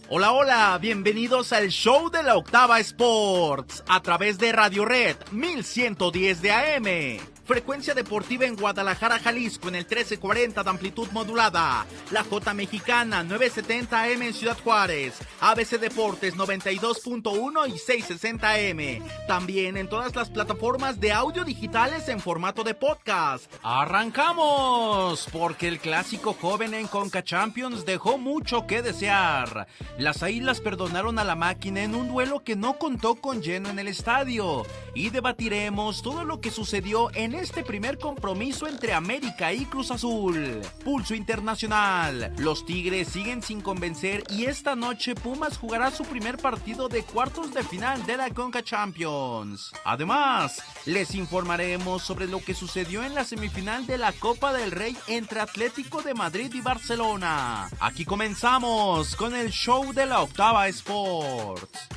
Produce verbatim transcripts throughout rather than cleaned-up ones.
Hola, hola, bienvenidos al show de la Octava Sports a través de Radio Red mil ciento diez de A M. Frecuencia deportiva en Guadalajara, Jalisco en el trece cuarenta de amplitud modulada. La J Mexicana nueve setenta A M en Ciudad Juárez. A B C Deportes noventa y dos punto uno y seiscientos sesenta A M. También en todas las plataformas de audio digitales en formato de podcast. ¡Arrancamos! Porque el clásico joven en Conca Champions dejó mucho que desear. Las Águilas perdonaron a la Máquina en un duelo que no contó con lleno en el estadio. Y debatiremos todo lo que sucedió en este primer compromiso entre América y Cruz Azul. Pulso internacional. Los Tigres siguen sin convencer y esta noche Pumas jugará su primer partido de cuartos de final de la Conca Champions. Además, les informaremos sobre lo que sucedió en la semifinal de la Copa del Rey entre Atlético de Madrid y Barcelona. Aquí comenzamos con el show de la Octava Sports.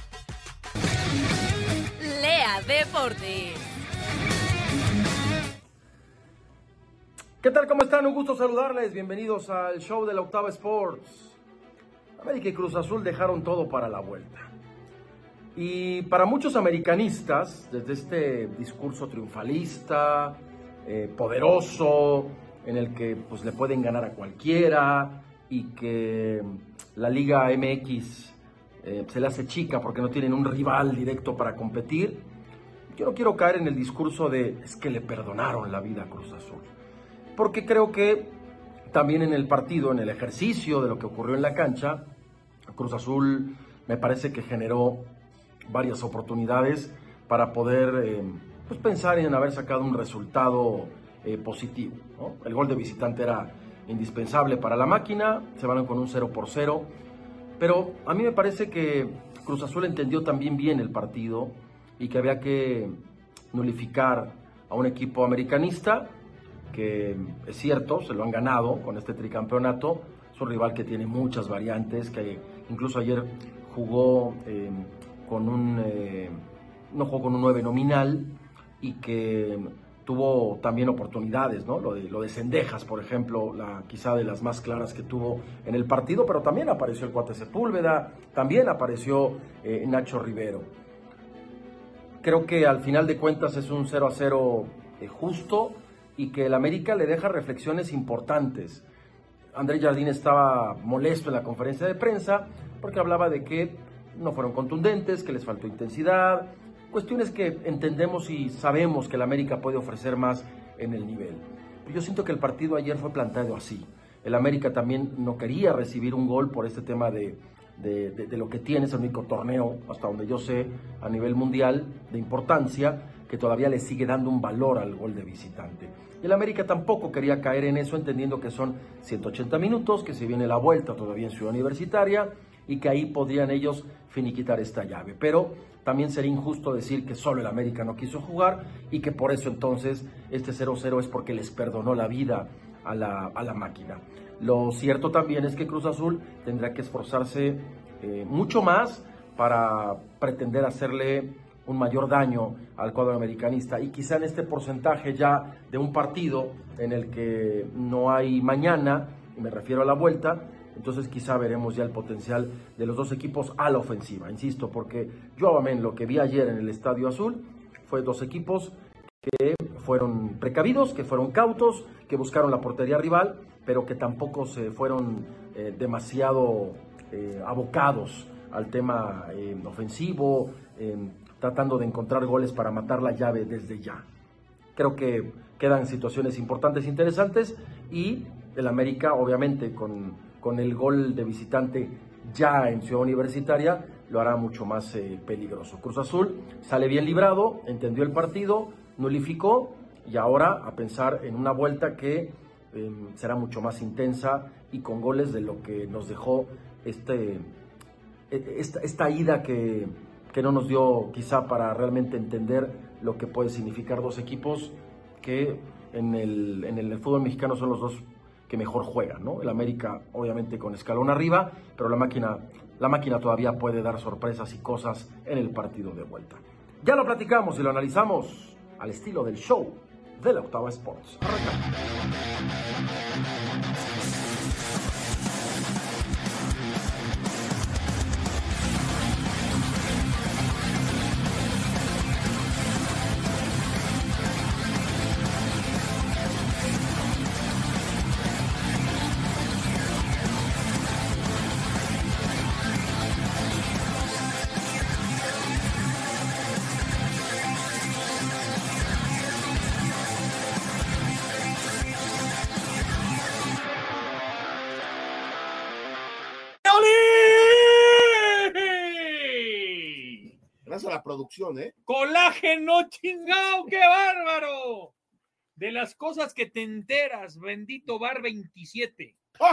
Lea Deportes. ¿Qué tal? ¿Cómo están? Un gusto saludarles. Bienvenidos al show de la Octava Sports. América y Cruz Azul dejaron todo para la vuelta. Y para muchos americanistas, desde este discurso triunfalista, eh, poderoso, en el que pues, le pueden ganar a cualquiera y que la Liga M X eh, se le hace chica porque no tienen un rival directo para competir, yo no quiero caer en el discurso de es que le perdonaron la vida a Cruz Azul. Porque creo que también en el partido, en el ejercicio de lo que ocurrió en la cancha, Cruz Azul me parece que generó varias oportunidades para poder eh, pues pensar en haber sacado un resultado eh, positivo, ¿no? El gol de visitante era indispensable para la Máquina, se van con un cero por cero, pero a mí me parece que Cruz Azul entendió también bien el partido y que había que nulificar a un equipo americanista que es cierto, se lo han ganado con este tricampeonato. Es un rival que tiene muchas variantes, que incluso ayer jugó eh, con un eh, no jugó con un nueve nominal y que tuvo también oportunidades, ¿no? Lo de, lo de Cendejas, por ejemplo, la, quizá de las más claras que tuvo en el partido, pero también apareció el Cuate Sepúlveda, también apareció eh, Nacho Rivero. Creo que al final de cuentas es un cero a cero eh, justo, y que el América le deja reflexiones importantes. Andrés Jardín estaba molesto en la conferencia de prensa porque hablaba de que no fueron contundentes, que les faltó intensidad, cuestiones que entendemos y sabemos que el América puede ofrecer más en el nivel. Pero yo siento que el partido ayer fue planteado así. El América también no quería recibir un gol por este tema de, de, de, de lo que tiene, es el único torneo, hasta donde yo sé, a nivel mundial de importancia, que todavía le sigue dando un valor al gol de visitante. Y el América tampoco quería caer en eso, entendiendo que son ciento ochenta minutos, que se viene la vuelta todavía en Ciudad Universitaria y que ahí podrían ellos finiquitar esta llave. Pero también sería injusto decir que solo el América no quiso jugar y que por eso entonces este cero cero es porque les perdonó la vida a la, a la Máquina. Lo cierto también es que Cruz Azul tendrá que esforzarse eh, mucho más para pretender hacerle un mayor daño al cuadro americanista, y quizá en este porcentaje ya de un partido en el que no hay mañana, y me refiero a la vuelta, entonces quizá veremos ya el potencial de los dos equipos a la ofensiva, insisto, porque yo amén, lo que vi ayer en el Estadio Azul fue dos equipos que fueron precavidos, que fueron cautos, que buscaron la portería rival, pero que tampoco se fueron eh, demasiado eh, abocados al tema eh, ofensivo, eh, tratando de encontrar goles para matar la llave desde ya. Creo que quedan situaciones importantes, interesantes, y el América, obviamente, con, con el gol de visitante ya en Ciudad Universitaria, lo hará mucho más eh, peligroso. Cruz Azul sale bien librado, entendió el partido, nulificó, y ahora a pensar en una vuelta que eh, será mucho más intensa y con goles de lo que nos dejó este, esta, esta ida que... que no nos dio quizá para realmente entender lo que puede significar dos equipos que en el, en el fútbol mexicano son los dos que mejor juegan, ¿no? El América obviamente con escalón arriba, pero la máquina, la máquina todavía puede dar sorpresas y cosas en el partido de vuelta. Ya lo platicamos y lo analizamos al estilo del show de la Octava Sports. Arrancamos. gracias a la producción, ¿eh? ¡Colágeno, chingao! ¡Qué bárbaro! De las cosas que te enteras, bendito Bar veintisiete.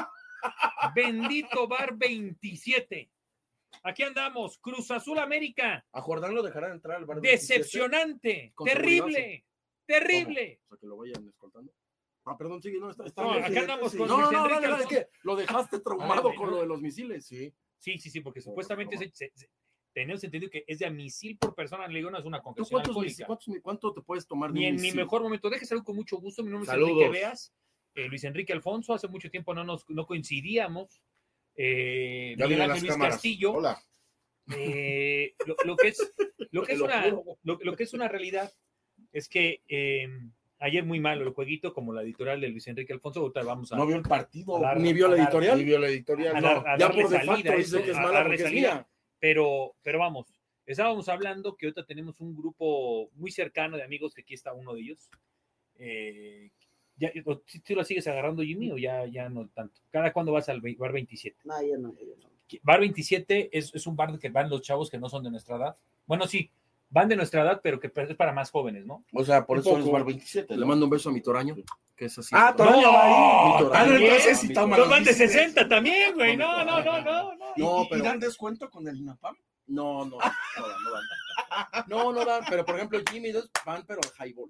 Bendito Bar veintisiete. Aquí andamos, Cruz Azul América. A Jordán lo dejarán entrar al Bar Decepcionante, terrible, terrible. ¿Cómo? O sea, que lo vayan escoltando. Ah, perdón, sigue, no, está, está No, bien, acá sí, andamos sí. con No, Luis no, no, Enrique no, no, es Alfonso. que lo dejaste traumado Ay, con no. lo de los misiles. Sí. Sí, sí, sí, porque supuestamente se, se, se, tenemos entendido que es de a misil por persona, le digo, no es una ¿Tú congestión cuántos, alcohólica. cuántos, ¿Cuánto te puedes tomar de Ni un en mi misil? mejor momento, deje salud con mucho gusto, mi nombre es Saludos. Enrique Veas, eh, Luis Enrique Alfonso, hace mucho tiempo no nos no coincidíamos, eh, Ya Miguel vienen Ángel las Luis cámaras. Castillo, Hola. eh, lo, lo que es, lo que Te es lo una, juro. lo, lo que es una realidad es que eh, ayer muy malo el jueguito, como la editorial de Luis Enrique Alfonso, ahorita vamos a... No vio el partido. a dar- Ni vio la a dar- editorial. Ni vio la editorial. a No. dar- a Ya darle por de salida facto a dice esto, que es a mala darle porque es salida. mía. Pero, pero vamos, estábamos hablando que ahorita tenemos un grupo muy cercano de amigos, que aquí está uno de ellos. Eh, ya, ¿tú, tú la sigues agarrando, Jimmy, o ya, ya no tanto? ¿Cada cuándo vas al Bar veintisiete? No, ya no, ya no. Bar veintisiete es, es un bar que van los chavos que no son de nuestra edad. Bueno, sí, van de nuestra edad, pero que es para más jóvenes, ¿no? O sea, por Un eso poco. es Bar veintisiete. Le ¿no? mando un beso a mi Toraño, que es así. Ah, Toraño No, va ahí. mi Toraño. Ah, no, También. entonces sí está Mi mal. Los van de sesenta también, güey. No, no, no, no, no. ¿Y, No, y- pero- ¿Y dan descuento con el INAPAM? No, no, no dan, no dan. No, no dan, pero por ejemplo Jimmy y dos van, pero al highball.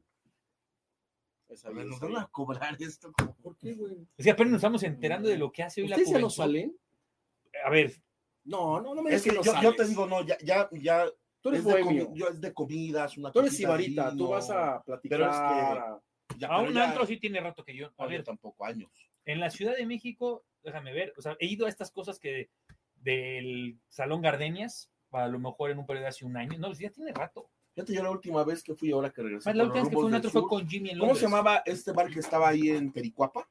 Esa A ver, bien, nos esa van bien. a cobrar esto. ¿Por qué, güey? Es que apenas nos estamos enterando de lo que hace hoy la ¿Ustedes ya no juventud. salen? A ver, No, no, no me Es digas que no yo, yo te sales. digo, no, ya, ya, ya. Tú eres es de, bohemio. comi- yo, es de comidas, una Tú eres copita de sibarita, tú vino. vas a platicar. Pero es que- a- Ya, a pero un ya- antro sí tiene rato que yo. A no, yo ver, tampoco, años. en la Ciudad de México, déjame ver, o sea, he ido a estas cosas que del Salón Gardenias, a lo mejor en un periodo de hace un año. No, ya tiene rato. Fíjate, yo la última vez que fui, ahora que regresé. Más la por los última vez que fue rumbos un del antro fue sur, con Jimmy en ¿Cómo Londres. se llamaba este bar que estaba ahí en Pericuapa?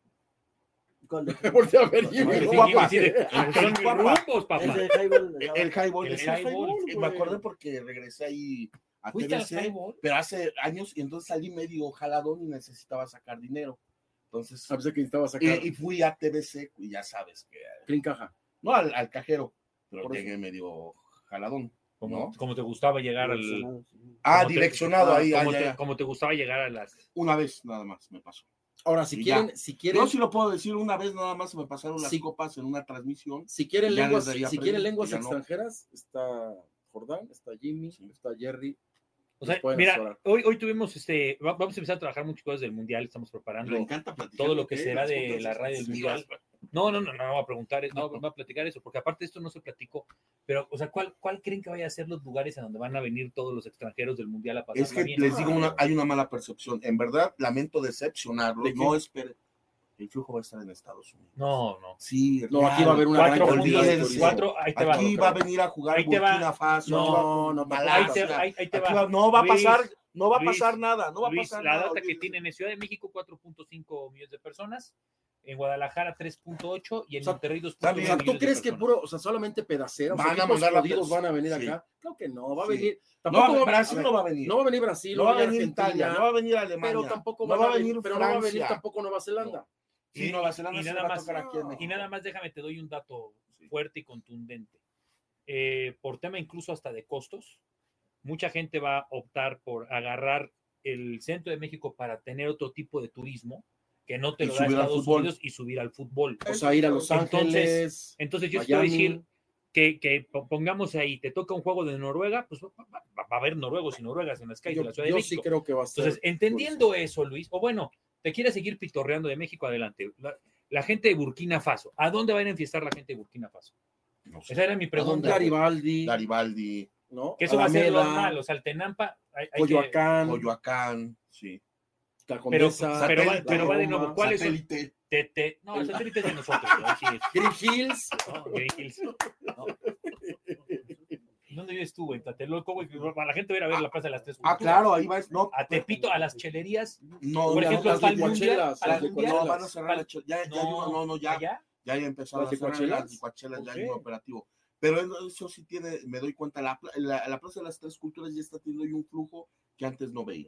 ¿Cuándo? Voltea a ver, Sí, Jimmy. sí, Guapa. sí, de- El Son Guapa. rumbos, papá. Es el highball. El, el highball. El ese highball, Me güey. acordé porque regresé ahí a ¿Fuiste al T V C, highball? pero hace años y entonces salí medio jaladón y necesitaba sacar dinero. Entonces, Sabes que necesitaba sacar. y, y fui a T V C y ya sabes que, Clean caja. no al, al cajero, pero Por eso. llegué medio jaladón. Como, ¿no? como te gustaba llegar al... Ah, como te- direccionado ahí, como, ah, ya, te, ya. como te gustaba llegar a las... Una vez nada más me pasó. Ahora, si Y quieren, ya. si quieren, Yo sí lo puedo decir, una vez nada más me pasaron las Sí. copas en una transmisión. si quieren ya lenguas, desde ahí si aprendí, quieren lenguas ya no. extranjeras, está Jordán, está Jimmy, Sí. está Jerry. O sea, Nos pueden mira, asesorar. hoy, hoy tuvimos este... va- Vamos a empezar a trabajar muchas cosas del Mundial, estamos preparando... Me encanta platicar. todo lo que ¿eh? será Las de fotos la radio del sí, Mundial. vas- No, no, no, no, no va a preguntar, no, va a platicar eso, porque aparte de esto no se platicó. Pero, o sea, ¿cuál, cuál creen que vaya a ser los lugares a donde van a venir todos los extranjeros del Mundial a pasar? Es que les digo, una, hay una mala percepción. En verdad, lamento decepcionarlos. ¿De qué? No esperen. El flujo va a estar en Estados Unidos. No, no. Sí, No, real. aquí va a haber una Cuatro gran puntos, cantidad de olvídense. turismo. cuatro, ahí te va. Aquí va a venir a jugar Ahí te va. Burkina Faso. No, no, Malasia. Ahí te, ahí- ahí te Aquí va. va- no va a Luis, pasar, no va a Luis, pasar nada, no va a Luis, pasar la nada. data que olvídense. tienen en Ciudad de México, cuatro punto cinco millones de personas. En Guadalajara, tres punto ocho. Y en O sea, Monterrey, dos O punto nueve sea, millones ¿tú de crees que personas. puro, o sea, solamente pedaceros, Van a equipos mandar la jodidos pers- van a venir sí. acá? Creo que no, va a Sí. venir. No, Tampoco va, Brasil a ver, no va a venir. no va a venir Brasil, No va a venir Argentina, Italia, no va a venir Alemania. pero tampoco no van va a venir pero no va a venir Francia. tampoco Nueva Zelanda. Sí, Y- Nueva Zelanda y se nada va a más- tocar aquí en México. Y nada más déjame, te doy un dato Sí. fuerte y contundente. Eh, por tema incluso hasta de costos, mucha gente va a optar por agarrar el centro de México para tener otro tipo de turismo que no te Y lo da subir al Estados fútbol. Unidos y subir al fútbol. O sea, ir a Los Entonces, Ángeles, Entonces yo te quiero Miami. decir que, que po- pongamos ahí, te toca un juego de Noruega, pues va, va- va a haber noruegos y noruegas en las calles Yo, de la Ciudad de yo sí México. creo que va a ser. Entonces, entendiendo eso, Luis, o bueno, te quieres seguir pitorreando de México, adelante. La, la gente de Burkina Faso, ¿a dónde van a enfiestar la gente de Burkina Faso? No sé. Esa era mi pregunta. Garibaldi, Garibaldi, ¿no? Que eso va a ser Alameda, normal, o sea, el Tenampa, hay, hay que- Coyoacán, Coyoacán, sí. La pero, Condesa, pero, va, Satélite, pero va de Roma, nuevo, ¿cuáles son? Satélite. Te- te- no, el satélite es de nosotros, ¿no? Sí, Green Hills. no, Green Hills. No. ¿Dónde vives tú, güey? Tlatelolco, güey, para la gente va a ir a ver la Plaza de las Tres Ah, Culturas. claro, ahí va. No, A Tepito, a las chelerías, no, por ya, ejemplo, las para el licuachelas, mundial, licuachelas, para las el mundial, No, van a cerrar para- la chel- ya, ya, no, hay una- no, no, ya, allá, ya, ya empezaron ¿Las a cerrar licuachelas? las licuachelas, ya Ok. hay un operativo. Pero eso- eso sí tiene, me doy cuenta, la, pla- la, la Plaza de las Tres Culturas ya está teniendo ahí un flujo que antes no veía.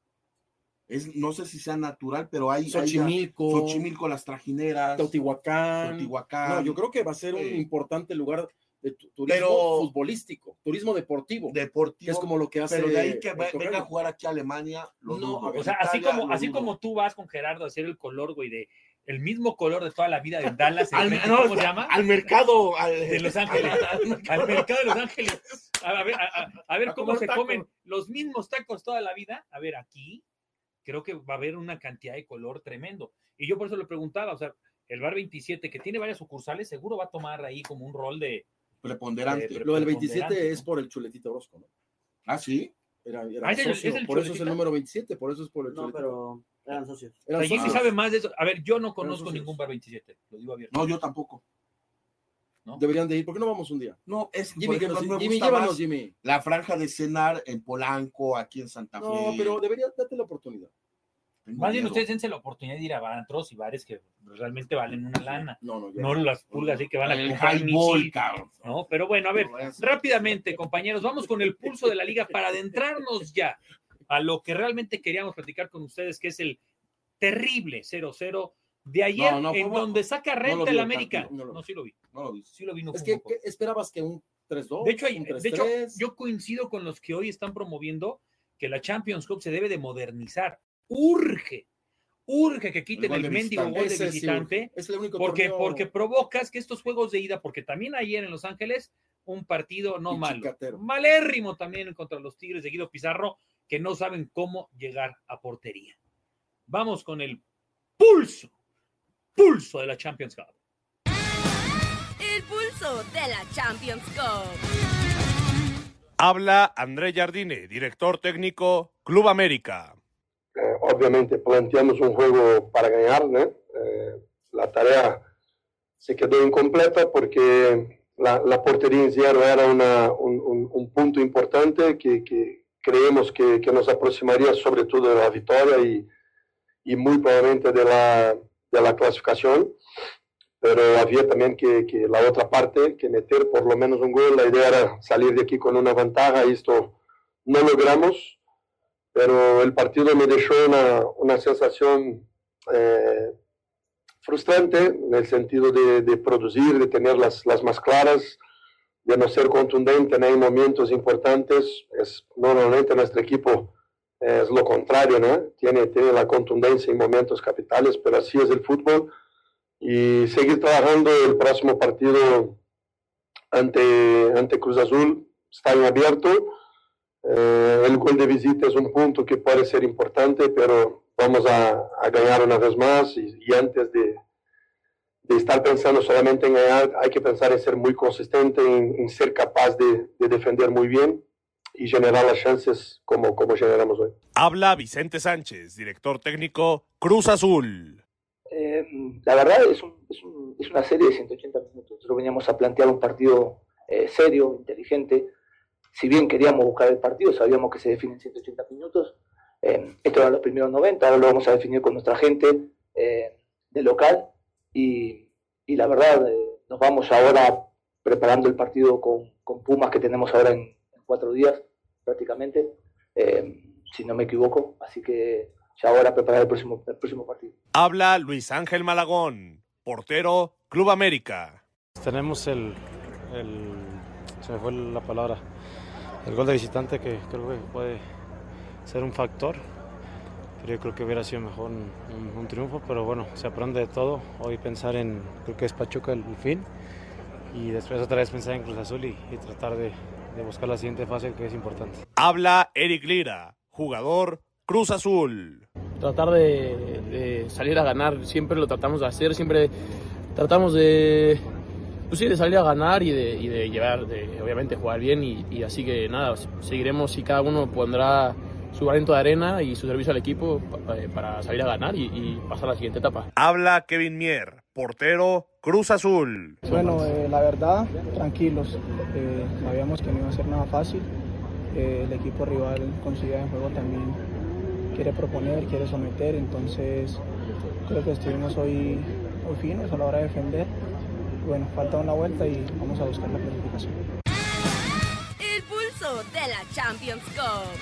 Es, no sé si sea natural, pero hay, hay ya- Xochimilco, Xochimilco, las trajineras, Teotihuacán. Teotihuacán. No, yo creo que va a ser un Sí. importante lugar de tu- turismo Pero- futbolístico, turismo deportivo, Deportivo. que es como lo que hace. pero de ahí que el ve- Tocayo. venga a jugar aquí a Alemania, lo No, dudo. a ver, O sea, así Italia, como, lo así dudo. como tú vas con Gerardo a hacer el color, güey, de el mismo color de toda la vida de Dallas, Al, enfrente, no, ¿cómo se llama? al mercado. Al, De Los Ángeles. Al mercado de Los Ángeles. A ver, a, a- a ver A cómo comer se tacos. comen los mismos tacos toda la vida. A ver, aquí creo que va a haber una cantidad de color tremendo. Y yo por eso le preguntaba, o sea, el Bar veintisiete, que tiene varias sucursales, seguro va a tomar ahí como un rol de... preponderante. de- Lo del preponderante, veintisiete ¿no? es por el Chuletita Orozco, ¿no? Ah, sí. Era, era Ah, es el- socio, es el por eso es Chuletita. el número veintisiete, por eso es por el No, Chuletita. pero eran socios. O Eran sea, Jimmy socios. sabe más de eso. A ver, yo no conozco socios. ningún Bar veintisiete, lo digo abierto. No, yo tampoco. ¿no? Deberían de ir, ¿por qué no vamos un día? No, es Jimmy, por que ejemplo, nos- me Jimmy, gusta llévanos, más Jimmy. la franja de cenar en Polanco, aquí en Santa Fe. No, pero debería darte la oportunidad. Tengo Más bien miedo. ustedes dense la oportunidad de ir a antros y bares que realmente valen una lana. No, no, ya. No las pulgas así que van a El comprar highball, michis, cabrón. ¿no? Pero bueno, a ver, No vayas a- rápidamente, compañeros, vamos con el pulso de la liga para adentrarnos ya a lo que realmente queríamos platicar con ustedes, que es el terrible cero cero de ayer, No, no, fue en bueno. donde saca No renta lo vi el el América. partido, no lo vi. No, sí lo vi. No lo viste. Sí lo vi, no Es fue que, un poco. ¿qué esperabas que un tres dos? De hecho, hay- un tres de hecho, tres? yo coincido con los que hoy están promoviendo que la Champions Cup se debe de modernizar. Urge, urge que quiten El el, gol de mendigo visitante. gol de Ese sí, visitante. es el único Porque, torneo porque provocas que estos juegos de ida, porque también ayer en Los Ángeles, un partido no Y malo, chicatero. malérrimo también contra los Tigres de Guido Pizarro, que no saben cómo llegar a portería. Vamos con el pulso, pulso de la Champions Cup. El pulso de la Champions Cup. Habla André Jardine, director técnico, Club América. Eh, obviamente planteamos un juego para ganar, ¿no? Eh, la tarea se quedó incompleta porque la, la portería en cierre era una, un, un, un punto importante que, que creemos que, que nos aproximaría sobre todo de la victoria y, y muy probablemente de la, de la clasificación. Pero había también que, que la otra parte, que meter por lo menos un gol. La idea era salir de aquí con una ventaja y esto no logramos. Pero el partido me dejó una, una sensación eh, frustrante en el sentido de, de producir, de tener las, las más claras, de no ser contundente en momentos importantes. Es, normalmente nuestro equipo es lo contrario, ¿no? Tiene, tiene la contundencia en momentos capitales, pero así es el fútbol. Y seguir trabajando el próximo partido ante, ante Cruz Azul está en abierto. Eh, el gol de visita es un punto que puede ser importante, pero vamos a, a ganar una vez más y, y antes de, de estar pensando solamente en ganar, hay que pensar en ser muy consistente, en, en ser capaz de, de defender muy bien y generar las chances como, como generamos hoy. Habla Vicente Sánchez, director técnico, Cruz Azul. Eh, la verdad es, un, es, un, es una serie de ciento ochenta minutos. Nosotros veníamos a plantear un partido eh, serio, inteligente. Si bien queríamos buscar el partido, sabíamos que se define en ciento ochenta minutos. Eh, estos eran los primeros noventa, ahora lo vamos a definir con nuestra gente eh, de local. Y, y la verdad, eh, nos vamos ahora preparando el partido con, con Pumas que tenemos ahora en, en cuatro días prácticamente, eh, si no me equivoco. Así que ya ahora preparar el próximo, el próximo partido. Habla Luis Ángel Malagón, portero, Club América. Tenemos el, el, se me fue la palabra, el gol de visitante que creo que puede ser un factor, pero yo creo que hubiera sido mejor un, un, un triunfo, pero bueno, se aprende de todo. Hoy pensar en, creo que es Pachuca el, el fin, y después otra vez pensar en Cruz Azul y, y tratar de, de buscar la siguiente fase que es importante. Habla Eric Lira, jugador, Cruz Azul. Tratar de, de salir a ganar, siempre lo tratamos de hacer, siempre tratamos de, pues sí, de salir a ganar y de, y de llevar, de obviamente jugar bien y, y así que nada, seguiremos y cada uno pondrá su granito de arena y su servicio al equipo para, para salir a ganar y, y pasar a la siguiente etapa. Habla Kevin Mier, portero, Cruz Azul. Bueno, eh, la verdad, tranquilos, eh, sabíamos que no iba a ser nada fácil, eh, el equipo rival con su idea de juego también quiere proponer, quiere someter, entonces creo que estuvimos hoy, hoy finos a la hora de defender. Bueno, falta una vuelta y vamos a buscar la clasificación. El pulso de la Champions Cup.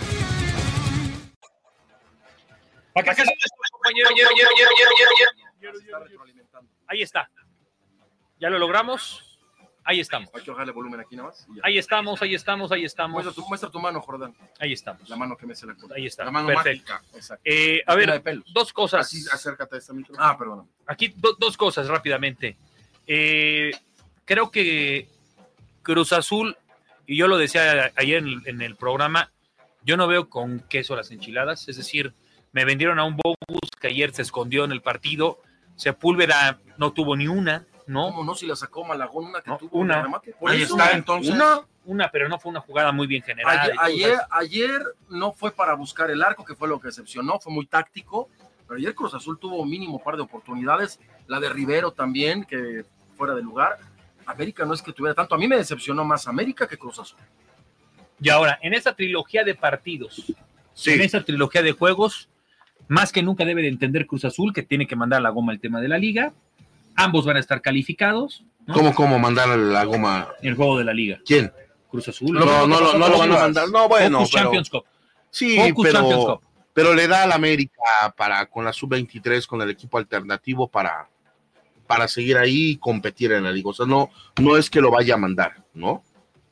Acá está, compañero. Ahí está. Ya lo logramos. Ahí estamos. Hay que bajarle volumen aquí nada más. Ahí estamos, ahí estamos, ahí estamos. Muestra tu, muestra tu mano, Jordán. Ahí estamos. La mano que me se la Ahí está. La mano Perfecto. mágica. Exacto. Eh, a ver, dos cosas. Así, acércate a esta micro. Ah, perdón. Aquí do, dos cosas rápidamente. Eh, creo que Cruz Azul, y yo lo decía ayer en, en el programa, yo no veo con queso las enchiladas, es decir, me vendieron a un Bogus que ayer se escondió en el partido, Sepúlveda no tuvo ni una, ¿no? ¿Cómo no? Si la sacó Malagón, una que No, tuvo una. un remate. Por Ahí eso, está, entonces. Una, una, pero no fue una jugada muy bien generada. Ayer, y todo, ayer, ¿sabes? ayer no fue para buscar el arco, que fue lo que decepcionó, fue muy táctico, pero ayer Cruz Azul tuvo mínimo par de oportunidades, la de Rivero también, que fuera de lugar. América no es que tuviera tanto, a mí me decepcionó más América que Cruz Azul. Y ahora, en esta trilogía de partidos, Sí. en esta trilogía de juegos, más que nunca debe de entender Cruz Azul que tiene que mandar a la goma el tema de la liga. Ambos van a estar calificados, ¿no? ¿Cómo, cómo mandar a la goma? El juego de la liga. ¿Quién? Cruz Azul. No, no, no, no, no lo van a mandar. No, bueno, Focus pero, Champions Cup. sí, Focus Champions pero, Cup. pero le da a la América para con la sub veintitrés, con el equipo alternativo para, para seguir ahí y competir en la liga. O sea, no, no es que lo vaya a mandar, ¿no?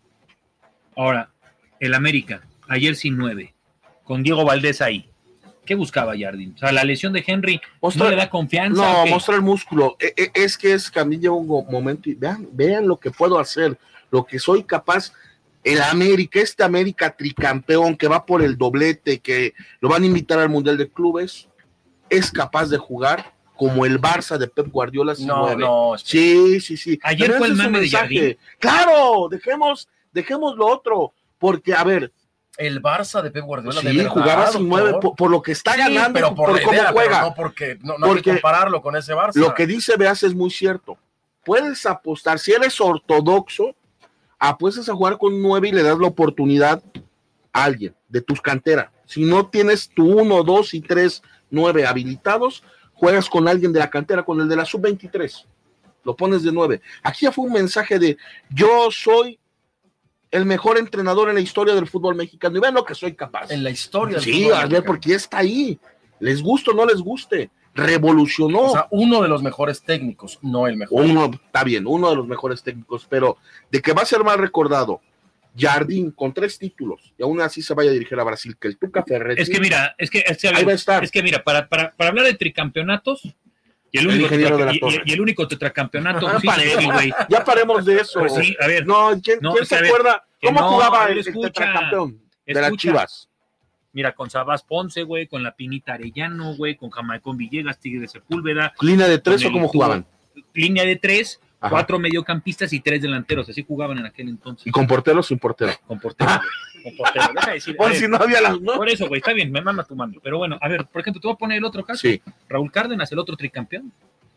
Ahora, el América, ayer sin nueve, con Diego Valdés ahí. ¿Qué buscaba Jardín? O sea, la lesión de Henry Mostrar- no le da confianza. No, ¿o qué? mostrar el músculo. E- e- Es que es que a mí llega un go- momento y vean, vean lo que puedo hacer, lo que soy capaz. El América, este América tricampeón que va por el doblete, que lo van a invitar al Mundial de Clubes, es capaz de jugar como el Barça de Pep Guardiola. sin No, nueve. no, espera. Sí, sí, sí. Ayer Pero fue el ese es un mame de mensaje. Jardín. Claro, dejemos, dejemos lo otro, porque a ver, El Barça de Pep Guardiola, de sí, verdad, jugaba sin doctor. nueve por, por lo que está Sí, ganando, pero por, por la cómo idea, juega. pero no porque no, no hay que Porque compararlo con ese Barça. Lo que dice Beas es muy cierto. Puedes apostar, si eres ortodoxo, apuestas a jugar con nueve y le das la oportunidad a alguien de tus canteras. Si no tienes tu uno, dos y tres, nueve habilitados, juegas con alguien de la cantera, con el de la sub veintitrés. Lo pones de nueve. Aquí ya fue un mensaje de yo soy el mejor entrenador en la historia del fútbol mexicano y vean lo que soy capaz. En la historia del Sí, fútbol a ver, mexicano. porque ya está ahí. Les guste o no les guste. Revolucionó. O sea, uno de los mejores técnicos, no el mejor. Uno, está bien, uno de los mejores técnicos, pero de que va a ser más recordado Jardín con tres títulos y aún así se vaya a dirigir a Brasil, que el Tuca Ferretti. Es que mira, es que, es que, a ver, Ahí va a estar. es que mira, para, para, para hablar de tricampeonatos, y el El único, ingeniero de la tetra- y, torre. y- y el único tetracampeonato, Ah, sí, paremos, sí, güey. ya paremos de eso. Pues sí, a ver. No, ¿quién, No, quién es se que a ver, acuerda que cómo no, jugaba a ver, el, el escucha, tetracampeón de las escucha. Chivas? Mira, con Sabás Ponce, güey, con la Pinita Arellano, güey, con Jamaicón Villegas, Tigre de Sepúlveda. ¿Línea de tres con o el- cómo jugaban? Línea de tres, Ajá. cuatro mediocampistas y tres delanteros. Así jugaban en aquel entonces. ¿Y con portero o sin portero? Con portero, güey, con portero. Deja de decir, a Por ver, si no había las no. Por eso, güey, está bien, me mama tu mando. Pero bueno, a ver, por ejemplo, te voy a poner el otro caso. Sí, Raúl Cárdenas, el otro tricampeón.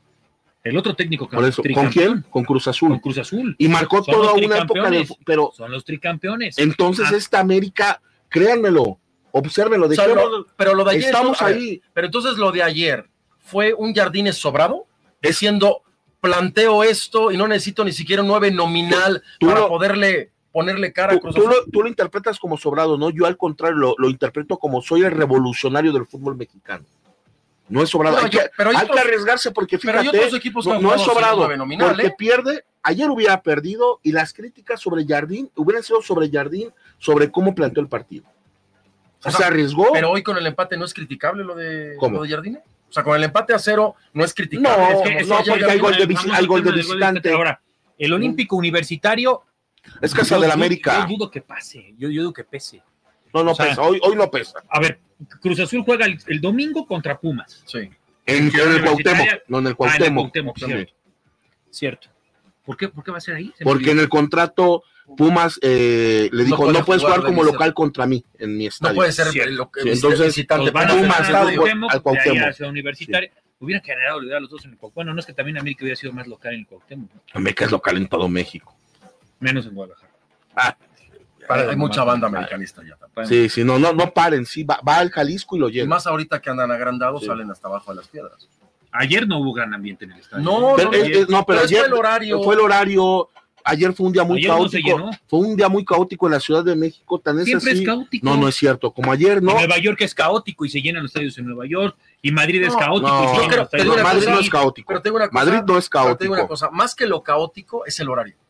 El otro técnico por eso. ¿Con tricampeón. quién? Con Cruz Azul. Con Cruz Azul. Y marcó Son toda los una época de... tricampeones. Pero Son los tricampeones. entonces Ah, esta América, créanmelo, obsérvenlo, O sea, dejemos- lo- pero lo de ayer, estamos a ver, ahí. pero entonces lo de ayer fue un Jardines sobrado, diciendo planteo esto y no necesito ni siquiera un nueve nominal Tú para lo- poderle ponerle cara a Tú, Cruz tú Azul. lo, tú lo interpretas como sobrado, ¿no? Yo al contrario lo, lo interpreto como soy el revolucionario del fútbol mexicano. No es sobrado. Pero hay yo- que, pero hay hay otros- que arriesgarse porque pero hay fíjate, otros equipos que no, han no es jugado sin sobrado. nueve nominal, Porque ¿eh? pierde, ayer hubiera perdido y las críticas sobre Jardín hubieran sido sobre Jardín, sobre cómo planteó el partido. O sea, se arriesgó. Pero hoy con el empate no es criticable lo de, ¿Cómo? lo de Jardine. O sea, con el empate a cero no es No, criticable. Es que- no, es que porque ayer hay Jardine- gol de, el visi- famoso hay gol de tema del gol visitante. Ahora, el Olímpico Universitario. Es casa yo- del yo- América. Yo dudo que pase. Yo, yo dudo que pese. No, no o sea, pesa. Hoy, hoy no pesa. A ver, Cruz Azul juega el, el domingo contra Pumas. Sí. En, en Ciudad el Cuauhtémoc. Universitaria. No, en el Ah, en el Cuauhtémoc. Cuauhtémoc, Sí. cierto. Cierto. ¿Por qué, ¿Por qué va a ser ahí? Se me Porque en olvidó. el contrato Pumas eh, le No dijo, no, puede puedes jugar jugar de como visita. local contra mí en mi estadio. No puede ser Cierto. lo que Sí, visite- entonces, visitante. Los van a Pumas, Pumas, al al estadio. Cuauhtémoc, al de ahí Cuauhtémoc. a Ciudad Universitaria. Hubieran generado olvidar a los dos en el Cuauhtémoc. Bueno, no es que también América hubiera sido más local en el Cuauhtémoc, ¿no? América es local en todo México. Menos en Guadalajara. Ah, Para- hay mucha banda Ay. americanista ya también. sí, sí, no, no, no paren, sí, va, va al Jalisco y lo Y lleva. más ahorita que andan agrandados, Sí. salen hasta abajo de las piedras. Ayer no hubo gran ambiente en el estadio. No, Pero, no, es- es- no, pero Pero ayer fue el horario. fue el horario. Ayer fue un día muy Ayer no se caótico. llenó. Fue un día muy caótico en la Ciudad de México. Tan es Siempre así. es caótico. No, no es cierto. Como ayer, no. En Nueva York es caótico y se llenan los estadios en Nueva York. Y Madrid es No, caótico no, y se yo llenan creo- los te estadios. digo una Madrid cosa, no es caótico. Pero tengo una cosa, Madrid no es pero tengo una caótico. cosa, más que lo caótico es el horario. O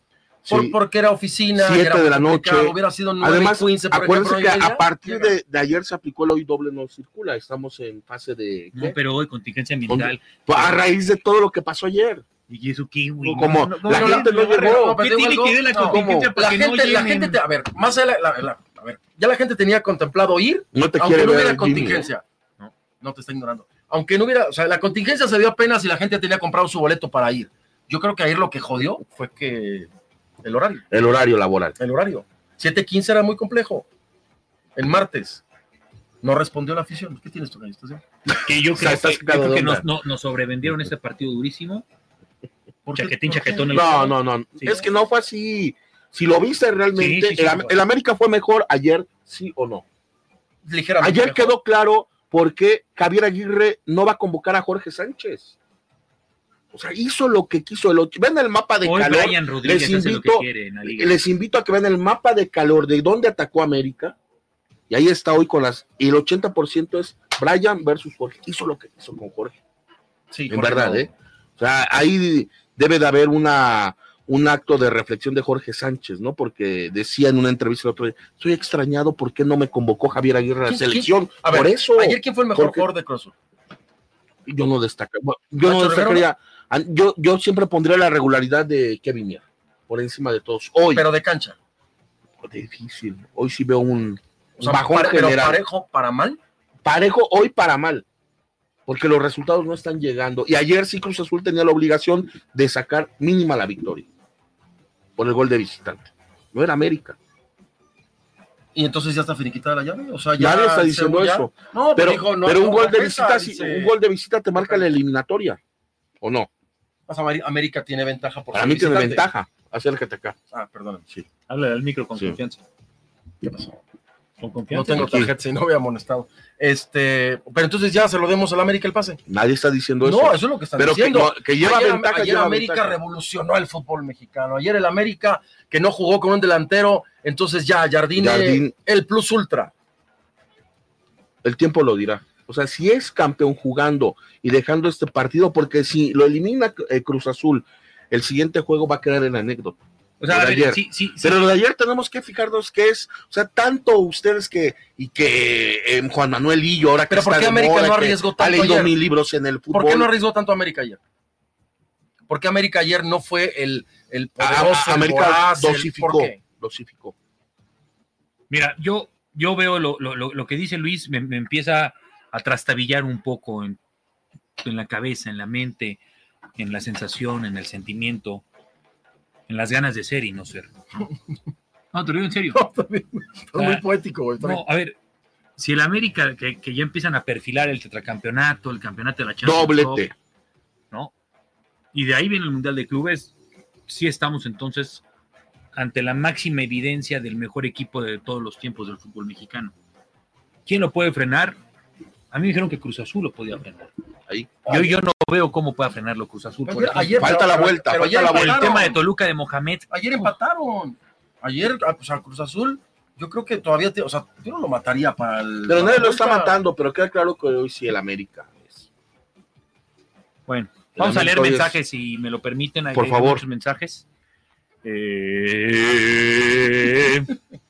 Por, Sí. porque era oficina, siete era de la noche. hubiera sido nueve Además, y quince, por acuérdense ejemplo, que hoy en a día, partir llega. de, de ayer se aplicó el hoy doble no circula. Estamos en fase de. No, ¿qué? pero hoy contingencia ambiental. Pues, a raíz de todo lo que pasó ayer. ¿Y eso qué, güey? Como No, no, la no, gente no, no, no, llegó. no, ¿Qué pero tiene digo que ver la algo? contingencia No, para la que gente, no la llenen? gente, te- a ver, más allá, la- la- a ver, ya la gente tenía contemplado ir, No te aunque quiere no ver, hubiera Jimmy, contingencia. No, no te está ignorando. Aunque no hubiera, o sea, la contingencia se dio apenas y la gente tenía comprado su boleto para ir. Yo creo que ayer lo que jodió fue que el horario. El horario laboral. El horario. siete quince era muy complejo. El martes. No respondió la afición. ¿Qué tienes tú, Gallo? ¿Estás bien? Que yo O sea, creo estás que, yo sacado creo de que onda. nos, no, nos sobrevendieron este partido durísimo. ¿Por qué? Chaquetín, ¿Por qué? chaquetón. el- No, no, no. Sí. Es que no fue así. Si lo viste realmente, Sí, sí, sí, el, sí, Am- fue. el América fue mejor ayer, sí o no. Ligeramente Ayer mejor. quedó claro por qué Javier Aguirre no va a convocar a Jorge Sánchez. O sea, hizo lo que quiso. El ocho- Ven el mapa de Hoy calor. Brian Rodríguez Les hace lo que invito, quiere en la liga. les invito a que vean el mapa de calor de dónde atacó América. Y ahí está hoy con las. Y el ochenta por ciento es Brian versus Jorge. Hizo lo que hizo con Jorge. Sí, En Jorge, verdad, no. ¿eh? O sea, ahí debe de haber una, un acto de reflexión de Jorge Sánchez, ¿no? Porque decía en una entrevista el otro día, estoy extrañado por qué no me convocó Javier Aguirre a la ¿Quién- selección. quién? A ver, por eso. ayer, ¿quién fue el mejor Porque- jugador de Cruz Azul? Yo no destaca, bueno, yo no ¿Nacho destacaría, yo, yo siempre pondría la regularidad de Kevin Mier por encima de todos. Hoy, Pero de cancha. difícil. Hoy sí veo un, O sea, bajón pare- pero general. parejo para mal. Parejo hoy para mal, porque los resultados no están llegando. Y ayer sí Cruz Azul tenía la obligación de sacar mínima la victoria por el gol de visitante. No era América. Y entonces ya está finiquitada la llave. O sea, ya Nadie está diciendo Seúl ya- eso. No, pero, dijo, no, pero un no, gol de ofensa, visita, sí, dice- un gol de visita te marca la eliminatoria, ¿o no? Pasa, Ameri- América tiene ventaja por Para ser mí tiene visitante. ventaja. Acércate acá. Ah, perdóname. Sí. Habla al micro con Sí. confianza. ¿Qué pasó? Con No confianza. tengo tarjeta, si no voy amonestado. Este, pero entonces ya se lo demos al América el pase. Nadie está diciendo eso. No, eso es lo que están pero diciendo. Que, no- que lleva ayer, ventaja. ayer lleva América ventaja. revolucionó el fútbol mexicano. Ayer el América, que no jugó con un delantero, entonces ya Jardine, Jardín. el plus ultra. El tiempo lo dirá. O sea, si es campeón jugando y dejando este partido, porque si lo elimina eh, Cruz Azul, el siguiente juego va a quedar en anécdota. O sea, Lo a de ver, ayer. sí, sí, sí. Pero lo de ayer tenemos que fijarnos que es, o sea, tanto ustedes que, y que eh, Juan Manuel y yo ahora que Pero ¿por está qué de América moda, no que arriesgó ha tanto leído ayer? mil libros en el fútbol. ¿Por qué no arriesgó tanto América ayer? ¿Por qué América ayer no fue el, el A- a- poderoso, el América voraz, el- dosificó, ¿por qué? dosificó. Mira, yo, yo veo lo, lo, lo, lo que dice Luis, me, me empieza a trastabillar un poco en, en la cabeza, en la mente, en la sensación, en el sentimiento, en las ganas de ser y no ser. No, no te lo digo en serio. Es muy poético, güey. No, a ver, si el América, que, que ya empiezan a perfilar el tetracampeonato, el campeonato de la Champions Doblete. Cup, ¿no? Y de ahí viene el Mundial de Clubes, sí estamos entonces ante la máxima evidencia del mejor equipo de todos los tiempos del fútbol mexicano. ¿Quién lo puede frenar? A mí me dijeron que Cruz Azul lo podía frenar. Ahí. Yo, yo no veo cómo pueda frenarlo Cruz Azul. por Ayer- ejemplo. ayer- Falta pero- la pero- vuelta, pero falta ayer la el vuelta. tema de Toluca de Mohamed. Ayer empataron. Ayer, ah, pues a Cruz Azul, yo creo que todavía, te, o sea, yo no lo mataría para el. Pero para nadie la lo está vuelta. matando, pero queda claro que hoy sí el América es. Bueno, El vamos a leer América hoy es- mensajes si me lo permiten. Hay, Por hay favor. muchos mensajes. Eh,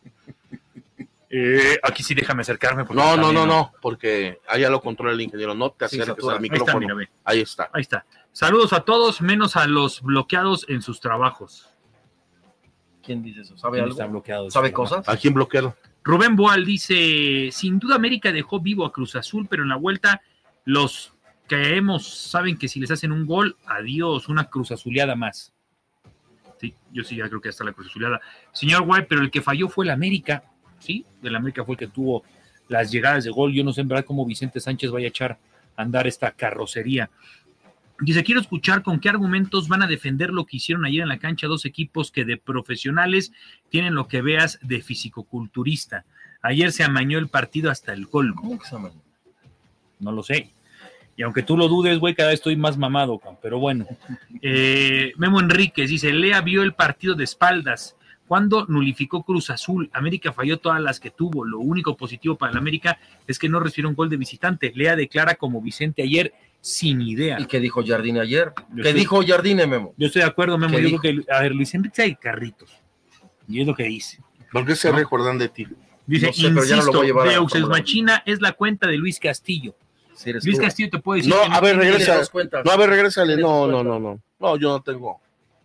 eh, aquí sí déjame acercarme. porque No, está no, bien, no, no, porque allá lo controla el ingeniero. No te Sí, acerques satura. al Ahí está, micrófono. mira, ve. Ahí está. Ahí está. Saludos a todos, menos a los bloqueados en sus trabajos. ¿Quién dice eso? ¿Sabe ¿Quién algo? está bloqueado? ¿Sabe Sí, cosas? ¿A quién bloquearon? Rubén Boal dice, sin duda América dejó vivo a Cruz Azul, pero en la vuelta los caemos saben que si les hacen un gol, adiós, una Cruz Azuleada más. Sí, yo sí ya creo que hasta la Cruz Azuleada. Señor White, pero el que falló fue el América, ¿sí? El América fue el que tuvo las llegadas de gol. Yo no sé en verdad cómo Vicente Sánchez vaya a echar a andar esta carrocería. Dice, quiero escuchar con qué argumentos van a defender lo que hicieron ayer en la cancha dos equipos que de profesionales tienen lo que veas de fisicoculturista. Ayer se amañó el partido hasta el colmo. ¿Cómo que se llama? No lo sé. Y aunque tú lo dudes, güey, cada vez estoy más mamado, Juan. Pero bueno. Eh, Memo Enríquez dice, Lea vio el partido de espaldas. ¿Cuándo nulificó Cruz Azul? América falló todas las que tuvo. Lo único positivo para el América es que no recibió un gol de visitante. Lea declara como Vicente ayer, sin idea. ¿Y qué dijo Jardine ayer? Yo ¿Qué estoy, dijo Jardine, Memo? Yo estoy de acuerdo, Memo. Yo dijo? creo que, a ver, Luis Enrique hay carritos. Y es lo que dice. ¿Por qué se ¿no? recuerdan de ti? Dice, No sé, pero ya no lo insisto, voy a llevar a la Deux Ex Fórmula Machina es la cuenta de Luis Castillo. Si eres Luis tú. Castillo te puede decir No, que no a ver, tiene regresa. dos cuentas. No, a ver, regrésale. Tienes No, dos no, cuentas. no, no. No, yo no tengo.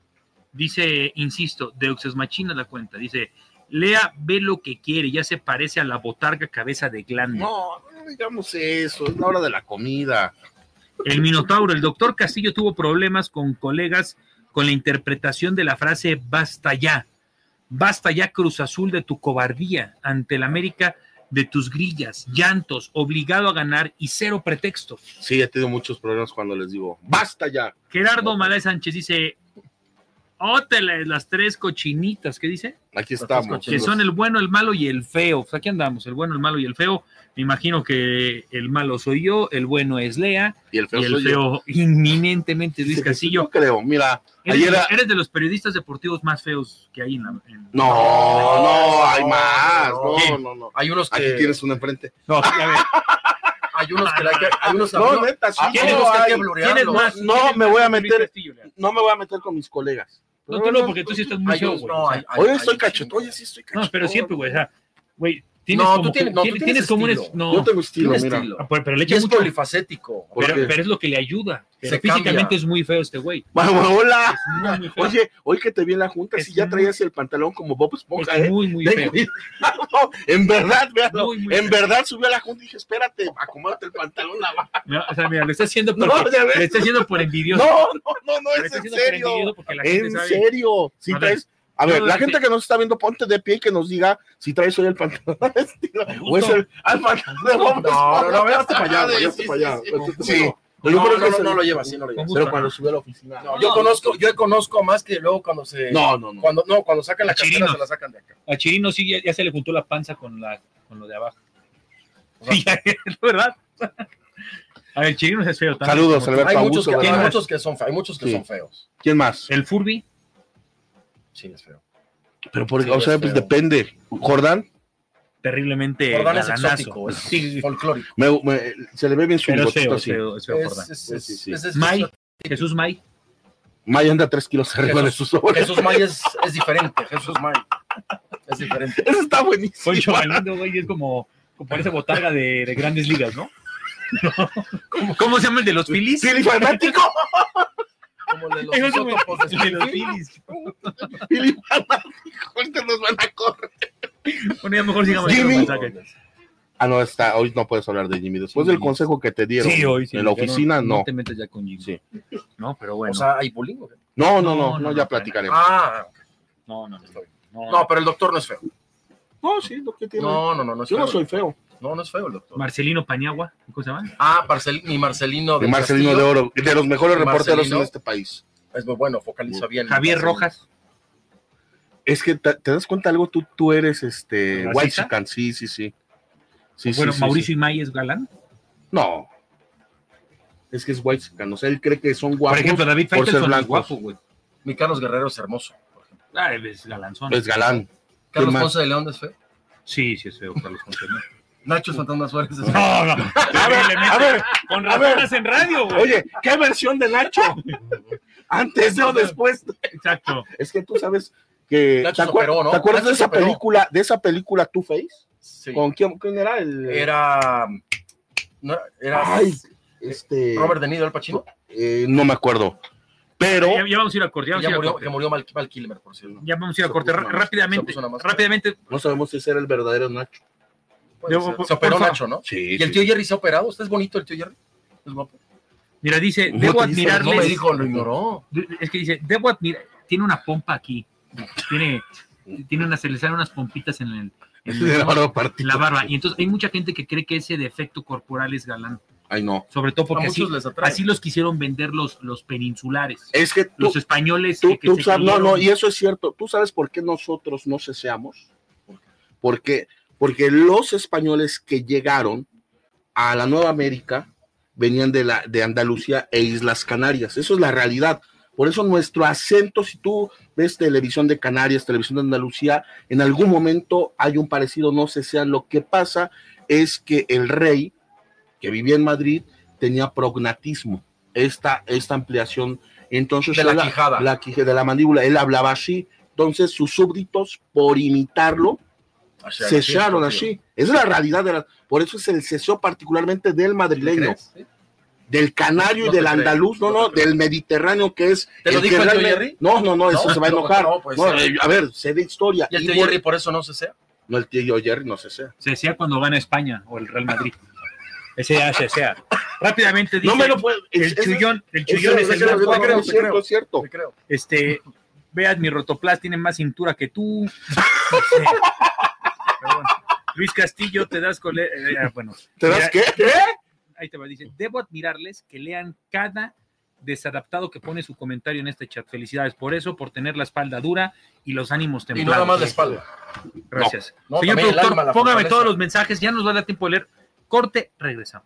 Dice, insisto, Deux Ex Machina la cuenta. Dice, Lea ve lo que quiere, ya se parece a la botarga cabeza de glande. No, no digamos eso, es la hora de la comida. El Minotauro, el doctor Castillo tuvo problemas con colegas con la interpretación de la frase basta ya. Basta ya, Cruz Azul, de tu cobardía ante el América, de tus grillas, llantos, obligado a ganar y cero pretextos. Sí, he tenido muchos problemas cuando les digo, basta ya. Gerardo Malay Sánchez dice, óteles las tres cochinitas, ¿qué dice? Aquí estamos. Que son el bueno, el malo y el feo. Pues aquí andamos, el bueno, el malo y el feo. Me imagino que el malo soy yo, el bueno es Lea, y el feo, y el soy feo yo. inminentemente Luis Sí, Castillo. Yo creo, mira, Eres, ayer... de, eres de los periodistas deportivos más feos que hay en la... En... No, no, hay más. No, ¿Qué? no, no. Hay unos que... Aquí tienes uno enfrente. No, a ver. Hay unos que... Hay, que, hay unos No, no, neta, sí. hay No, unos que hay que hay. blurearlos. ¿Quién es más? No, ¿Quién es me más voy a Luis meter- Castillo, Lea? No me voy a meter con mis colegas. No, tú no, porque tú sí estás muy Hay feo, unos- güey. no, o sea, hay- hay- Oye, hay estoy un cachetón. chingo. Oye, sí estoy cachetón. no, pero siempre, güey, o sea, güey, tienes No, como, tú tienes- no, tú tienes, tienes como un... estilo. No, Yo tengo estilo, Tiene mira. estilo. Ah, pero, pero le Y echa es mucho... polifacético. ¿Por Pero, qué? pero es lo que le ayuda. Pero Se físicamente cambia. es muy feo este güey. Vamos, hola. Es muy, muy feo. Oye, hoy que te vi en la junta, Es si ya muy- traías el pantalón como Bob Esponja, es ¿eh? muy, muy Ten feo. cuidado. En verdad, véanlo. Muy, muy En feo. verdad subió a la junta y dije, espérate, acomódate el pantalón. La... No, o sea, mira, lo está haciendo No, porque, ya ves. lo está haciendo por envidioso. No, no, no, no, Lo es está en haciendo por serio. envidioso porque la gente En sabe. serio. Si A ver, traes... A ver, no, la no, gente sí. que nos está viendo, ponte de pie y que nos diga si traes hoy el pantalón de estilo. O es el, al pantalón de Bob No, no, no, ve hasta para allá, Esponja. güey, Sí, hasta sí, para allá. sí, Vete, sí. no. Yo No, creo no, que no, se- no lo lleva así, no lo lleva. Con Pero gusto, cuando ¿no? subió a la oficina. No, yo conozco, yo conozco más que luego cuando se... No, no, no. Cuando, no, cuando sacan la A cartera Chirinos. se la sacan de acá. A Chirino sí ya, ya se le juntó la panza con, la, con lo de abajo. Sí, es verdad. A ver, Chirino es feo también. Saludos, Como- Alberto Hay muchos, que, Augusto. hay ¿Quién muchos que son feos, hay muchos que Sí. son feos. ¿Quién más? El Furby. Sí, es feo. Pero por, Sí, o sea, es pues feo. depende. Jordán, Terriblemente Jordán es galanazo. exótico, es Sí, folclórico. me- me- se le ve bien su pero es bigotito feo, es así. feo, es feo Es, Jordán. es, Sí, es, sí, sí. es- es- May, Jesús May. May anda tres kilos arriba de sus ojos. Jesús May es, es diferente, Jesús May. Es diferente. Eso está buenísimo. Poncho Galindo, güey, es como, como parece botarga de, de grandes ligas, ¿no? ¿Cómo, ¿Cómo se llama el de los Phillies? Philly fanático. Como el de los El isótopos de de los Springfield. Phillies. Philly fanático. Ahorita nos van a correr. Bueno, ya mejor sigamos Jimmy. el mensaje. Ah, no, está. Hoy no puedes hablar de Jimmy. Después del Sí. consejo que te dieron Sí, hoy sí. en la ya oficina, no. No te metes ya con Jimmy. Sí. No, pero bueno. O sea, ¿hay bullying o qué? No, no, no, No, no, no, ya no, platicaremos. Ah, ok. no, no, no. No, No, pero el doctor no es feo. No, sí, lo que tiene. No, no, no, no es Yo feo. no soy feo. No, no es feo el doctor. Marcelino Paniagua, ¿cómo se llama? Ah, Marcel, mi Marcelino De del Marcelino de Castillo. Oro, de los mejores reporteros Marcelino. en este país. Es muy bueno, focaliza bien. Javier Marcelino. Rojas. Es que te, te das cuenta algo, tú, tú eres este ¿Racista? white chican, sí, sí, sí. Sí, Bueno, sí, sí, Mauricio sí. Imay es galán. No. Es que es white chican, o sea, él cree que son guapos. Por ejemplo, David por ser Faitelson es blancos. guapo, güey. Mi Carlos Guerrero es hermoso. por ejemplo. Ah, es galanzón. Es galán. Carlos más? Ponce de León es feo. Sí, sí es feo, Carlos Ponce. ¿no? Nacho Fantasma Suárez es feo. No, no. A ver, a ver, Con a ver. razones en radio, güey. Oye, ¿qué versión de Nacho? ¿Antes o después? Exacto. Es que tú sabes que... Nacho ¿Te, se acuer- operó, ¿no? ¿te acuerdas Nacho de se esa operó. película, de esa película Two Face? Sí. ¿Con quién, quién era el...? Era. No, era Ay, este... Robert De Niro, Al Pacino. eh, no me acuerdo. Pero... Ya, ya vamos a ir a corte. Ya Que vamos ya a ir a murió, corte. que murió Val, Val Kilmer, por cierto. Ya vamos a ir a Se corte. puso Ra- una máscara, rápidamente, se puso una máscara. rápidamente. No sabemos si ese era el verdadero Nacho. Puede Yo- ser. por- Se operó por favor. Nacho, ¿no? Sí, Y el tío Jerry se ha operado. ¿Usted es bonito, el tío Jerry? Es guapo. Mira, dice, No debo te dice, admirarles. No me dijo, lo ignoró. Es que dice, debo admirar. Tiene una pompa aquí. Tiene, tiene una, se le salen unas pompitas en el. En, De el- la barba en partida. la barba. Y entonces hay mucha gente que cree que ese defecto corporal es galán. Ay, no. Sobre todo porque A así, muchos les atrae. así los quisieron vender los, los peninsulares. Es que tú, Los españoles tú, que, que tú se sabes, no, creyeron- no, y eso es cierto. ¿Tú sabes por qué nosotros no ceseamos? Porque, porque los españoles que llegaron a la Nueva América venían de, la, de Andalucía e Islas Canarias. Eso es la realidad. Por eso nuestro acento, si tú ves televisión de Canarias, televisión de Andalucía, en algún momento hay un parecido, no sé sea. Lo que pasa es que el rey, que vivía en Madrid, tenía prognatismo, esta, esta ampliación. Entonces, de la él, quijada. La, de la mandíbula, él hablaba así. Entonces, sus súbditos, por imitarlo, Así, cesaron así, así. Esa es la realidad de la. Por eso se cesó particularmente del madrileño, ¿Sí? del canario No y del te andaluz, creo, no, no no, te creo. del mediterráneo, que es. ¿Te lo el dijo que el tío realmente- Jerry? No, no, no, eso No, se va a no, enojar. no, pues, No, sí. eh, a ver, sé de historia. ¿Y el Y tío por- Jerry por eso no se sea? No, el tío Jerry no se sea. Se decía cuando gana España o el Real Madrid. Ese ya se sea. Rápidamente dice, No me lo puedo. el es- es- chullón, el es- chullón es- es el es- más es- guapo. es cierto, es cierto. Te creo. Este, veas, mi rotoplas tiene más cintura que tú. Dice, pero bueno, Luis Castillo, te das con... eh, bueno, ¿Te das mira, qué? ¿Qué? Ahí te va, dice, debo admirarles que lean cada desadaptado que pone su comentario en este chat. Felicidades por eso, por tener la espalda dura y los ánimos Y templados. nada más la espalda. Gracias. No, no, Señor también el productor, alma, la póngame fortaleza. todos los mensajes, ya nos va a dar tiempo de leer. Corte, regresamos.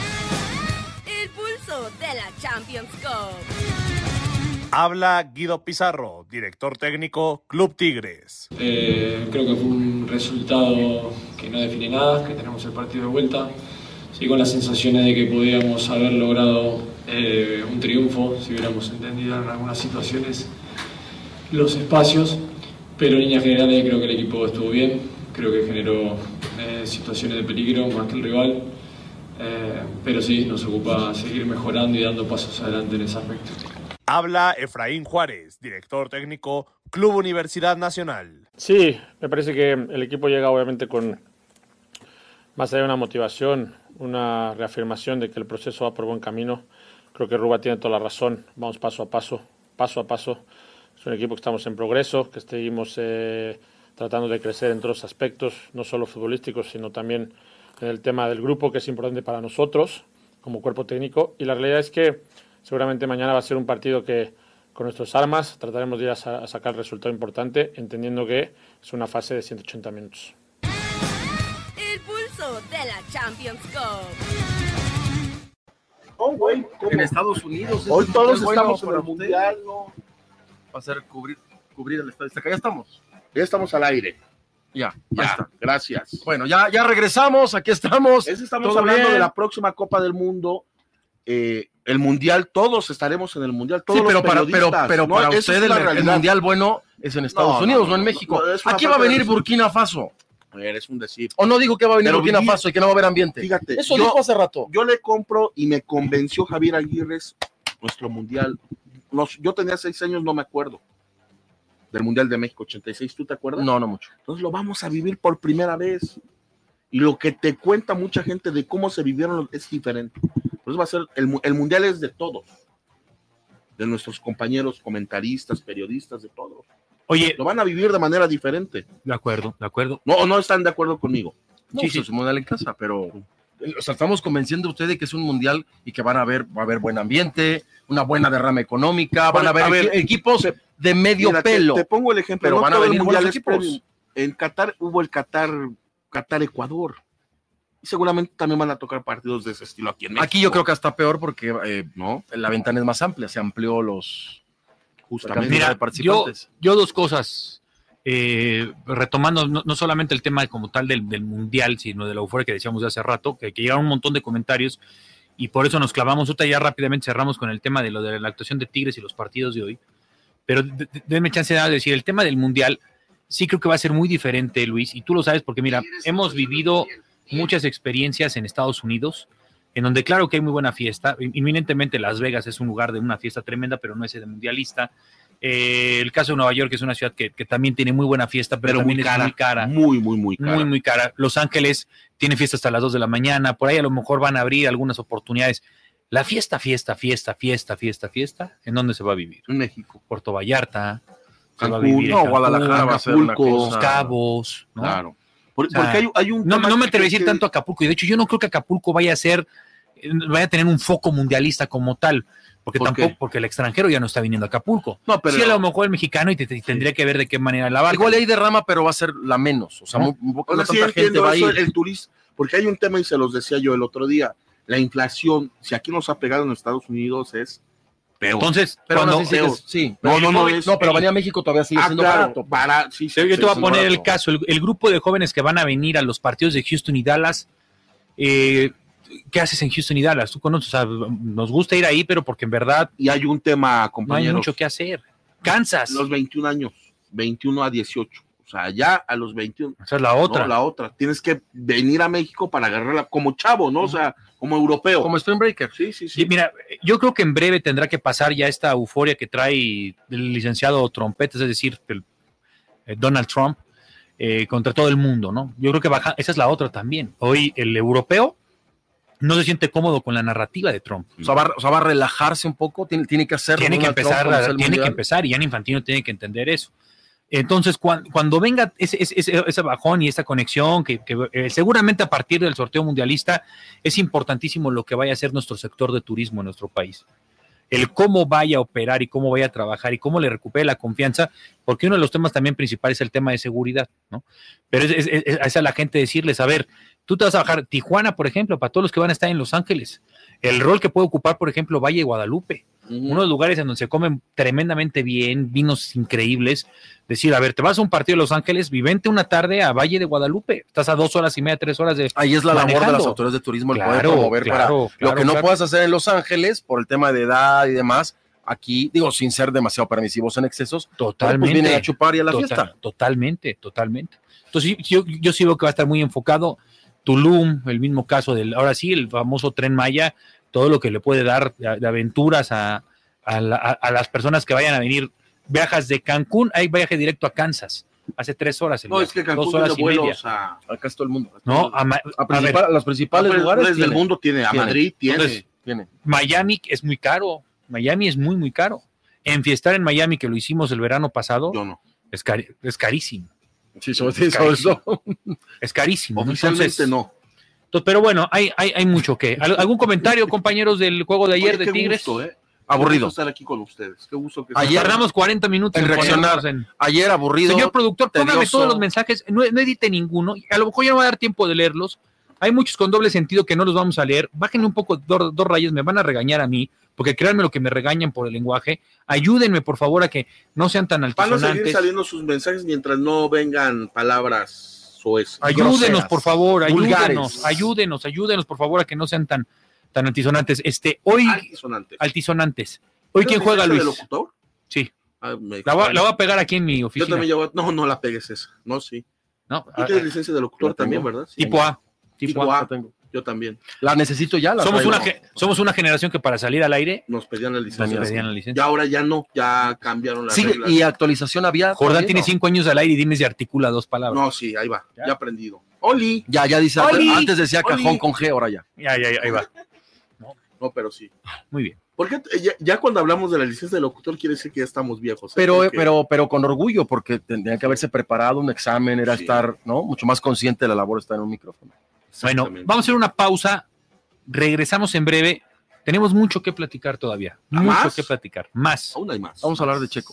El pulso de la Champions Cup. Habla Guido Pizarro, director técnico, Club Tigres. Eh, creo que fue un resultado que no define nada, que tenemos el partido de vuelta. Sí, con las sensaciones de que podíamos haber logrado eh, un triunfo, si hubiéramos entendido en algunas situaciones los espacios, pero en líneas generales creo que el equipo estuvo bien, creo que generó eh, situaciones de peligro más que el rival, eh, pero sí, nos ocupa seguir mejorando y dando pasos adelante en ese aspecto. Habla Efraín Juárez, director técnico, Club Universidad Nacional. Sí, me parece que el equipo llega obviamente con más allá de una motivación, una reafirmación de que el proceso va por buen camino. Creo que Ruba tiene toda la razón, vamos paso a paso, paso a paso. Es un equipo que estamos en progreso, que seguimos eh, tratando de crecer en todos los aspectos, no solo futbolísticos, sino también en el tema del grupo, que es importante para nosotros como cuerpo técnico. Y la realidad es que seguramente mañana va a ser un partido que con nuestras armas trataremos de ir a, sa- a sacar el resultado importante, entendiendo que es una fase de ciento ochenta minutos. El pulso de la Champions Cup. Oh, güey, ¿cómo? En Estados Unidos. Hoy es todos muy bueno estamos en para el usted. mundial, ¿no? Va a ser cubrir, cubrir el estadio. Acá ya estamos. Ya estamos al aire. Ya, Ya, ya está. gracias. Bueno, ya, ya regresamos, aquí estamos. Es- estamos todo hablando bien. de la próxima Copa del Mundo. Eh, el mundial, todos estaremos en el mundial. Todos Sí, pero los para, pero, periodistas, pero ¿no? para Esa usted es el, la el realidad. mundial bueno es en Estados No, Unidos, no, no, en no, México. no, es una Aquí va a falta de venir respeto. Burkina Faso. Eres un decir. O no digo que va a venir Pero Burkina vivir- Faso y que no va a haber ambiente. Fíjate, Eso yo- dijo hace rato. Yo le compro y me convenció Javier Aguirre, nuestro mundial. Nos- yo tenía seis años, no me acuerdo. Del Mundial de México ochenta y seis, ¿tú te acuerdas? No, no mucho. Entonces lo vamos a vivir por primera vez. Y lo que te cuenta mucha gente de cómo se vivieron es diferente. Entonces va a ser, el, mu- el mundial es de todos. De nuestros compañeros comentaristas, periodistas, de todos. Oye, Lo van a vivir de manera diferente. de acuerdo, de acuerdo. No, no están de acuerdo conmigo. No, Sí, pues sí. es un mundial en casa, pero o sea, estamos convenciendo a ustedes que es un mundial y que van a haber, va a haber buen ambiente, una buena derrama equeconómica, van a haber, A ver, equi- equipos de medio Mira, te- pelo. Te, pongo el ejemplo. pero no van a todo el venir mundial buenos es equipos. previo. En Qatar hubo el Qatar, Qatar Ecuador. Y seguramente también van a tocar partidos de ese estilo aquí en México. Aquí yo creo que hasta peor porque eh, ¿no? la ventana es más amplia, se amplió los Justamente. cantidad Mira, de participantes. Yo, yo dos cosas, eh, retomando no, no solamente el tema como tal del, del mundial, sino de la euforia que decíamos de hace rato, que, que llegaron un montón de comentarios y por eso nos clavamos, otra ya rápidamente cerramos con el tema de lo de la actuación de Tigres y los partidos de hoy, pero de- de- denme chance de decir, el tema del mundial sí creo que va a ser muy diferente, Luis, y tú lo sabes porque mira, hemos vivido muchas experiencias en Estados Unidos, en donde claro que hay muy buena fiesta, inminentemente Las Vegas es un lugar de una fiesta tremenda, pero no es de mundialista. Eh, el caso de Nueva York es una ciudad que, que también tiene muy buena fiesta, pero, Pero también muy es cara, muy cara. Muy, muy, muy cara. Muy, muy cara. Los Ángeles tiene fiesta hasta las dos de la mañana, por ahí a lo mejor van a abrir algunas oportunidades. La fiesta, fiesta, fiesta, fiesta, fiesta, fiesta, ¿en dónde se va a vivir? En México. Puerto Vallarta, se va a Cancún, vivir en no, Cancún, Guadalajara va a ser una Acapulco, cosa- Los Cabos, ¿no? Claro. Por- O sea, porque hay, hay un No, tema no me que- atrevo a decir que- tanto Acapulco, y de hecho yo no creo que Acapulco vaya a ser, vaya a tener un foco mundialista como tal, porque ¿Por tampoco, qué? porque el extranjero ya no está viniendo a Acapulco. No, pero Sí, a lo mejor el mexicano y te, te- tendría que ver de qué manera la va. Igual hay derrama, pero va a ser la menos. O sea, ¿No? muy, muy poca- Ahora no sí tanta gente entiendo va a eso, ir. el turismo, porque hay un tema y se los decía yo el otro día, la inflación, si aquí nos ha pegado en Estados Unidos es Peor. Entonces, Pero cuando, aún así sigue- sí, No, no, no. no, es- pero venía a México todavía sigue Ah, siendo claro, barato. para- sí, sí, yo te sí, voy a sí, poner barato. el caso, el, el grupo de jóvenes que van a venir a los partidos de Houston y Dallas, eh, ¿qué haces en Houston y Dallas? Tú conoces, o sea, nos gusta ir ahí, pero porque en verdad Y hay un tema, no hay compañeros. mucho que hacer. Kansas, Los veintiún años, veintiuno a dieciocho. O sea, ya a los veintiuno. esa es la otra. No, la otra. Tienes que venir a México para agarrarla como chavo, ¿no? O sea, como europeo. Como Spring Breaker. Sí, sí, sí. Y mira, yo creo que en breve tendrá que pasar ya esta euforia que trae el licenciado Trompetas, es decir, el, eh, Donald Trump, eh, contra todo el mundo, ¿no? Yo creo que baja, esa es la otra también. Hoy el europeo no se siente cómodo con la narrativa de Trump. O sea, va, o sea, va a relajarse un poco, tiene, tiene que hacerlo. Tiene que Donald Trump empezar, cuando sea a- el tiene que Mundial. empezar, y Gianni Infantino tiene que entender eso. Entonces, cuando, cuando venga ese, ese, ese- ese bajón y esta conexión, que, que, eh, seguramente a partir del sorteo mundialista es importantísimo lo que vaya a hacer nuestro sector de turismo en nuestro país. El cómo vaya a operar y cómo vaya a trabajar y cómo le recupere la confianza, porque uno de los temas también principales es el tema de seguridad, ¿no? Pero es, es, es- es a la gente decirles, a ver, tú te vas a bajar Tijuana, por ejemplo, para todos los que van a estar en Los Ángeles, el rol que puede ocupar, por ejemplo, Valle de Guadalupe, uno de los lugares en donde se comen tremendamente bien, vinos increíbles. Decir, a ver, te vas a un partido de Los Ángeles, vivente una tarde a Valle de Guadalupe, estás a dos horas y media, tres horas de Ahí es la labor de manejando. las autoridades de turismo el Claro, poder promover claro, para claro, lo que no claro. puedas hacer en Los Ángeles por el tema de edad y demás. Aquí, digo, sin ser demasiado permisivos en excesos, Totalmente. pues vienen a chupar y a la Total- fiesta. Totalmente, totalmente. Entonces, yo, yo sí veo que va a estar muy enfocado. Tulum, el mismo caso del, ahora sí, el famoso Tren Maya, todo lo que le puede dar de, de aventuras a, a, la- a- a las personas que vayan a venir. Viajas de Cancún, hay viaje directo a Kansas. Hace tres horas. El No, viaje, es que Cancún dos horas tiene y media. vuelos a... Acá es todo el mundo. No, a, Ma- A a principal- ver, los principales Ah, lugares del tiene. mundo tiene, a Tiene. Madrid tiene. Entonces, Tiene. Miami es muy caro. Miami es muy, muy caro. Enfiestar en Miami, que lo hicimos el verano pasado, Yo no. es, cari- es carísimo. Sí, sobre Es sobre carísimo. eso. Es carísimo. ¿no? Oficialmente Entonces, no. entonces, pero bueno, hay, hay, hay mucho que. ¿Al- ¿Algún comentario, compañeros, del juego de ayer Oye, de qué Tigres? gusto, ¿eh? Aburrido. Qué gusto estar aquí con ustedes. Qué gusto que Ayer- Tardamos cuarenta minutos En reaccionar. ponernos en- Ayer aburrido. Señor productor, póngame tedioso. todos los mensajes, no, no edite ninguno, a lo mejor ya no va a dar tiempo de leerlos. Hay muchos con doble sentido que no los vamos a leer. Bájenle un poco dos, dos rayas, me van a regañar a mí, porque créanme lo que me regañan por el lenguaje. Ayúdenme, por favor, a que no sean tan Van a seguir altisonantes. saliendo sus mensajes mientras no vengan palabras soeces. Ayúdenos, groseras, por favor, ayúdenos, vulgares. ayúdenos, ayúdenos, por favor, a que no sean tan, tan altisonantes. Este, hoy, Altisonantes. altisonantes. Hoy, ¿quién ¿Tienes juega, licencia Luis? de locutor? Sí. Ah, me La voy, a- extraña. la voy a pegar aquí en mi Yo oficina. también llevo- No, no la pegues esa. No, sí. No, Tú ah, tienes ah, licencia de locutor la tengo. también, ¿verdad? Sí. tipo A. Tipo Tipo A. A. Yo también. La necesito ya. La Somos traigo. una, ge- somos una generación que para salir al aire Nos pedían la nos licencia. pedían la Y licencia. ahora ya no, ya cambiaron las Sigue, reglas. y actualización había. Jordán todavía tiene no. cinco años al aire y dime si articula dos palabras. No, sí, ahí va. ¿Ya? Ya, aprendido. Oli. Ya, ya dice. Oli. Antes decía Oli. cajón con G, ahora ya. Ya, ya, ya, ahí va. No, pero sí. Muy bien. Porque ya, ya cuando hablamos de la licencia de locutor quiere decir que ya estamos viejos. ¿eh? Pero, Porque- pero, pero con orgullo, porque tendría que haberse preparado un examen, era Sí. estar, ¿no? Mucho más consciente de la labor de estar en un micrófono. Bueno, Exactamente. vamos a hacer una pausa. Regresamos en breve. Tenemos mucho que platicar todavía. Mucho ¿Más? que platicar. Más. Aún hay más. Vamos a hablar de Checo.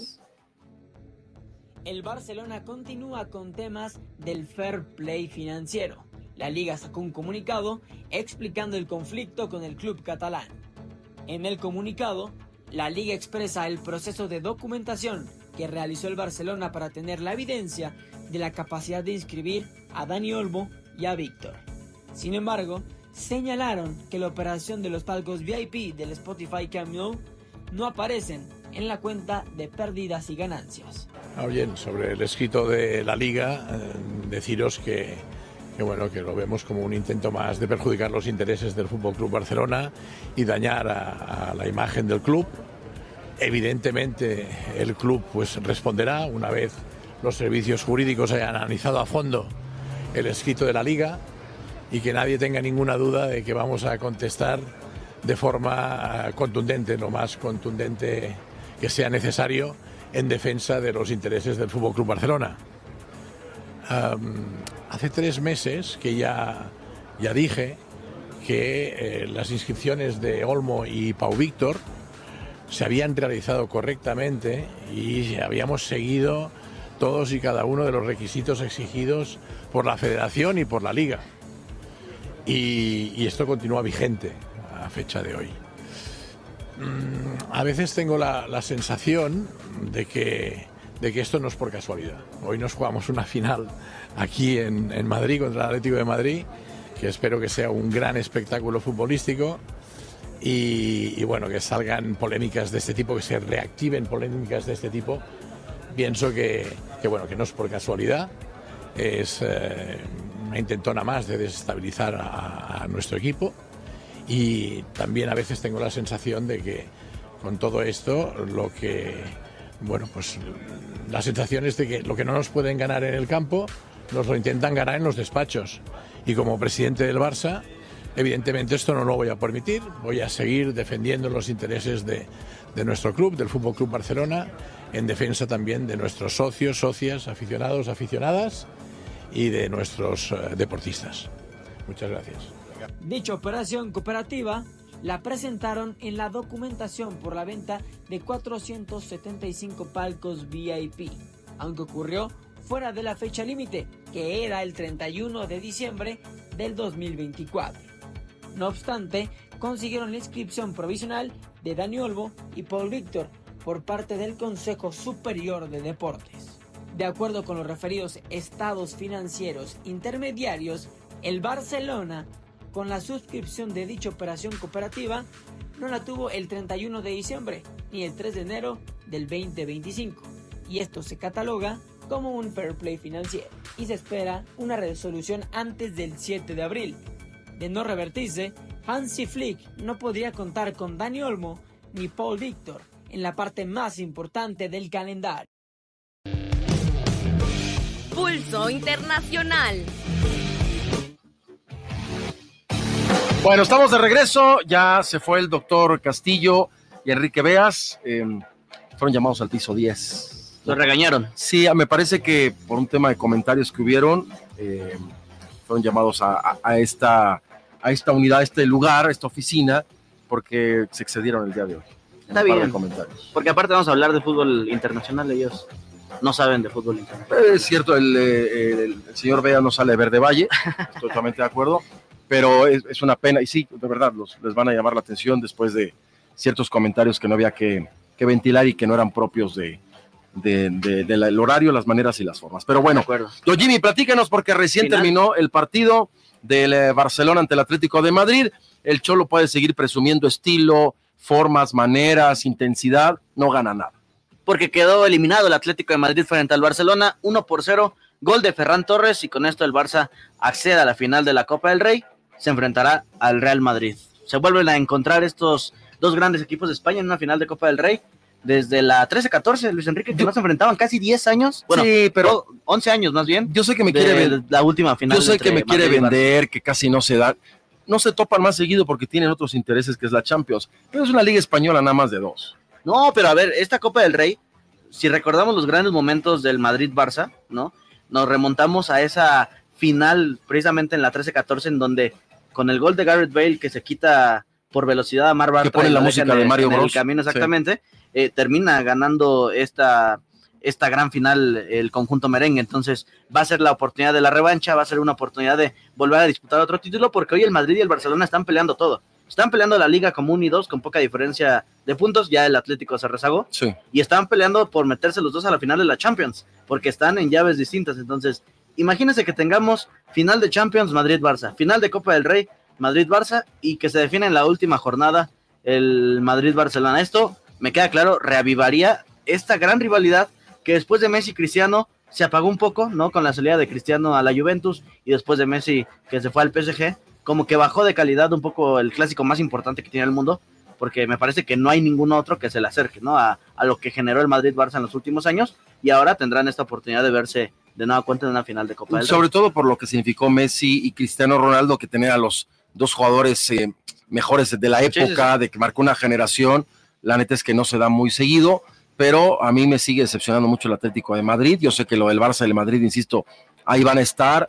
El Barcelona continúa con temas del fair play financiero. La liga sacó un comunicado explicando el conflicto con el club catalán. En el comunicado, la liga expresa el proceso de documentación que realizó el Barcelona para tener la evidencia de la capacidad de inscribir a Dani Olmo y a Víctor. Sin embargo, señalaron que la operación de los palcos V I P del Spotify Camp Nou no aparecen en la cuenta de pérdidas y ganancias. Ah, bien, sobre el escrito de la Liga, eh, deciros que, que, bueno, que lo vemos como un intento más de perjudicar los intereses del F C Barcelona y dañar a, a la imagen del club. Evidentemente, el club pues, responderá una vez los servicios jurídicos hayan analizado a fondo el escrito de la Liga y que nadie tenga ninguna duda de que vamos a contestar de forma contundente, lo más contundente que sea necesario en defensa de los intereses del F C Barcelona. Um, hace tres meses que ya, ya dije que eh, las inscripciones de Olmo y Pau Víctor se habían realizado correctamente y habíamos seguido todos y cada uno de los requisitos exigidos por la Federación y por la Liga. Y, y esto continúa vigente a fecha de hoy. mmm, a veces tengo la, la sensación de que, de que esto no es por casualidad. Hoy nos jugamos una final aquí en, en Madrid contra el Atlético de Madrid, que espero que sea un gran espectáculo futbolístico y, y bueno, que salgan polémicas de este tipo, que se reactiven polémicas de este tipo. Pienso que, que bueno, que no es por casualidad, es eh, una intentona más de desestabilizar a, a nuestro equipo y también a veces tengo la sensación de que con todo esto lo que, bueno, pues la sensación es de que lo que no nos pueden ganar en el campo nos lo intentan ganar en los despachos. Y como presidente del Barça, evidentemente esto no lo voy a permitir. Voy a seguir defendiendo los intereses de, de nuestro club, del Fútbol Club Barcelona, en defensa también de nuestros socios, socias, aficionados, aficionadas y de nuestros uh, deportistas. Muchas gracias. Dicha operación cooperativa la presentaron en la documentación por la venta de cuatrocientos setenta y cinco palcos V I P, aunque ocurrió fuera de la fecha límite, que era el treinta y uno de diciembre del dos mil veinticuatro. No obstante, consiguieron la inscripción provisional de Dani Olmo y Paul Víctor por parte del Consejo Superior de Deportes. De acuerdo con los referidos estados financieros intermediarios, el Barcelona, con la suscripción de dicha operación cooperativa, no la tuvo el treinta y uno de diciembre ni el tres de enero del veinte veinticinco, y esto se cataloga como un fair play financiero, y se espera una resolución antes del siete de abril. De no revertirse, Hansi Flick no podría contar con Dani Olmo ni Paul Víctor en la parte más importante del calendario. Pulso Internacional. Bueno, estamos de regreso, ya se fue el doctor Castillo y Enrique Beas, eh, fueron llamados al piso diez. Los regañaron. Sí, me parece que por un tema de comentarios que hubieron, eh, fueron llamados a, a, a, esta, a esta unidad, a este lugar, a esta oficina, porque se excedieron el día de hoy. Está bien, porque aparte vamos a hablar de fútbol internacional, ellos no saben de fútbol internacional. Es cierto, el, el, el señor Bea no sale de Verde Valle, estoy totalmente de acuerdo, pero es, es una pena, y sí, de verdad, los, les van a llamar la atención después de ciertos comentarios que no había que, que ventilar y que no eran propios de, de, de, de la, el horario, las maneras y las formas. Pero bueno, don Jimmy, platícanos, porque recién Final. terminó el partido del eh, Barcelona ante el Atlético de Madrid. El Cholo puede seguir presumiendo estilo, formas, maneras, intensidad, no gana nada. Porque quedó eliminado el Atlético de Madrid frente al Barcelona, uno por cero, gol de Ferran Torres, y con esto el Barça accede a la final de la Copa del Rey, se enfrentará al Real Madrid. Se vuelven a encontrar estos dos grandes equipos de España en una final de Copa del Rey, desde la trece catorce, Luis Enrique, que yo, no se enfrentaban casi diez años, bueno, sí, pero once años más bien. Yo sé que me quiere vender, la última final. Yo sé que me quiere vender, que casi no se da. No se topan más seguido porque tienen otros intereses, que es la Champions, pero es una liga española nada más de dos. No, pero a ver, esta Copa del Rey, si recordamos los grandes momentos del Madrid-Barça, ¿no? Nos remontamos a esa final precisamente en la trece catorce, en donde con el gol de Gareth Bale, que se quita por velocidad a Mar Bartra, que pone la música de Mario Bros. El camino exactamente, sí. eh, termina ganando esta, esta gran final el conjunto merengue. Entonces va a ser la oportunidad de la revancha, va a ser una oportunidad de volver a disputar otro título, porque hoy el Madrid y el Barcelona están peleando todo. Están peleando la Liga como uno y dos con poca diferencia de puntos, ya el Atlético se rezagó, sí. Y están peleando por meterse los dos a la final de la Champions, porque están en llaves distintas. Entonces, imagínense que tengamos final de Champions Madrid-Barça, final de Copa del Rey Madrid-Barça, y que se define en la última jornada el Madrid-Barcelona. Esto, me queda claro, reavivaría esta gran rivalidad que después de Messi y Cristiano se apagó un poco, ¿no? Con la salida de Cristiano a la Juventus y después de Messi que se fue al P S G, como que bajó de calidad un poco el clásico más importante que tiene el mundo, porque me parece que no hay ningún otro que se le acerque, ¿no? A, a lo que generó el Madrid-Barça en los últimos años, y ahora tendrán esta oportunidad de verse de nueva cuenta en una final de Copa del Rey. Sobre todo por lo que significó Messi y Cristiano Ronaldo, que tenían a los dos jugadores eh, mejores de la época, sí, sí, sí. de que marcó una generación. La neta es que no se da muy seguido, pero a mí me sigue decepcionando mucho el Atlético de Madrid. Yo sé que lo del Barça y el Madrid, insisto, ahí van a estar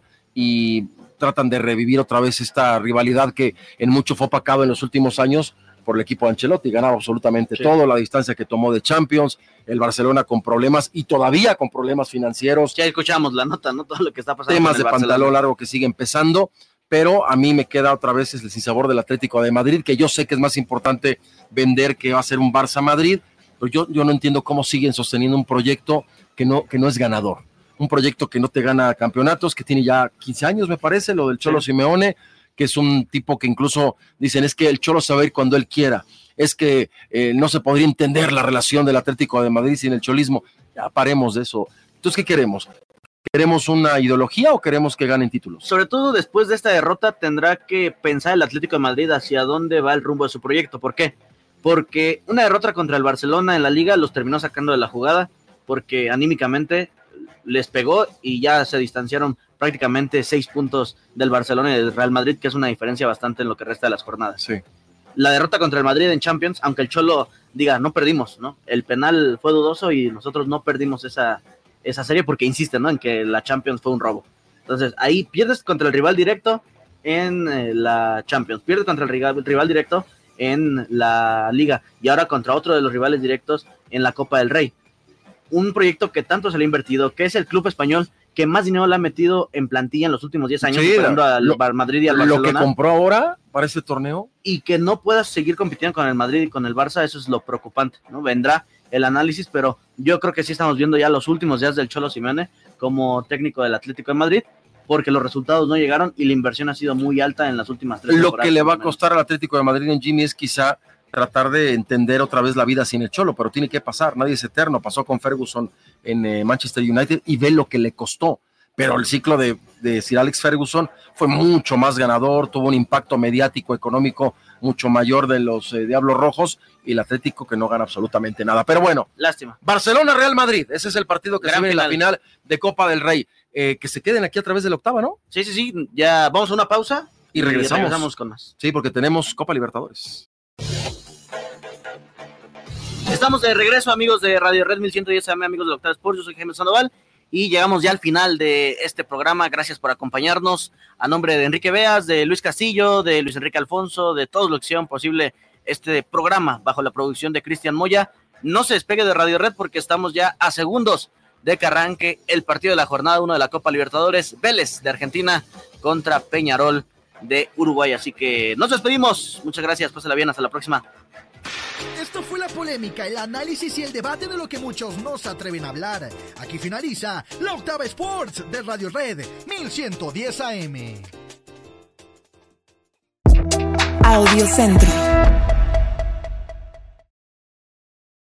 y tratan de revivir otra vez esta rivalidad que en mucho fue opacado en los últimos años por el equipo de Ancelotti. Ganaba absolutamente sí. todo, la distancia que tomó de Champions, el Barcelona con problemas y todavía con problemas financieros. Ya escuchamos la nota, ¿no? Todo lo que está pasando. Temas con el de Barcelona. pantalón largo que siguen pesando, pero a mí me queda otra vez el sinsabor del Atlético de Madrid, que yo sé que es más importante vender que va a ser un Barça-Madrid, pero yo, yo no entiendo cómo siguen sosteniendo un proyecto que no, que no es ganador, un proyecto que no te gana campeonatos, que tiene ya quince años, me parece, lo del Cholo sí. Simeone, que es un tipo que incluso dicen, es que el Cholo se va a ir cuando él quiera, es que eh, no se podría entender la relación del Atlético de Madrid sin el cholismo. Ya paremos de eso. Entonces, ¿qué queremos? ¿Queremos una ideología o queremos que ganen títulos? Sobre todo después de esta derrota tendrá que pensar el Atlético de Madrid hacia dónde va el rumbo de su proyecto. ¿Por qué? Porque una derrota contra el Barcelona en la Liga los terminó sacando de la jugada, porque anímicamente les pegó y ya se distanciaron prácticamente seis puntos del Barcelona y del Real Madrid, que es una diferencia bastante en lo que resta de las jornadas. Sí. La derrota contra el Madrid en Champions, aunque el Cholo diga, no perdimos, ¿no? El penal fue dudoso y nosotros no perdimos esa, esa serie porque insisten, ¿no? En que la Champions fue un robo. Entonces, ahí pierdes contra el rival directo en eh, la Champions, pierdes contra el rival, el rival directo en la Liga y ahora contra otro de los rivales directos en la Copa del Rey. Un proyecto que tanto se le ha invertido, que es el club español que más dinero le ha metido en plantilla en los últimos diez años, sí, superando al lo, Madrid y al Barcelona. Lo que compró ahora para este torneo. Y que no puedas seguir compitiendo con el Madrid y con el Barça, eso es lo preocupante, ¿no? Vendrá el análisis, pero yo creo que sí estamos viendo ya los últimos días del Cholo Simeone como técnico del Atlético de Madrid, porque los resultados no llegaron y la inversión ha sido muy alta en las últimas tres Lo temporadas. que le va a costar al Atlético de Madrid en Jimmy es quizá tratar de entender otra vez la vida sin el Cholo, pero tiene que pasar, nadie es eterno, pasó con Ferguson en eh, Manchester United y ve lo que le costó, pero el ciclo de, de Sir Alex Ferguson fue mucho más ganador, tuvo un impacto mediático, económico mucho mayor de los eh, Diablos Rojos, y el Atlético que no gana absolutamente nada, pero bueno, lástima. Barcelona-Real Madrid, ese es el partido que Gran se ve en final. la final de Copa del Rey, eh, que se queden aquí a través de la octava, ¿no? Sí, sí, sí, ya vamos a una pausa y regresamos, y regresamos con más. Sí, porque tenemos Copa Libertadores. Estamos de regreso, amigos de Radio Red mil ciento diez A M, amigos de la Octava Sports, yo soy Jaime Sandoval, y llegamos ya al final de este programa. Gracias por acompañarnos. A nombre de Enrique Beas, de Luis Castillo, de Luis Enrique Alfonso, de todos los que hicieron posible este programa bajo la producción de Cristian Moya. No se despegue de Radio Red porque estamos ya a segundos de que arranque el partido de la jornada uno de la Copa Libertadores, Vélez de Argentina contra Peñarol de Uruguay. Así que nos despedimos. Muchas gracias, pásela bien, hasta la próxima. Esto fue la polémica, el análisis y el debate de lo que muchos no se atreven a hablar. Aquí finaliza la Octava Sports de Radio Red mil ciento diez A M. Audio Centro.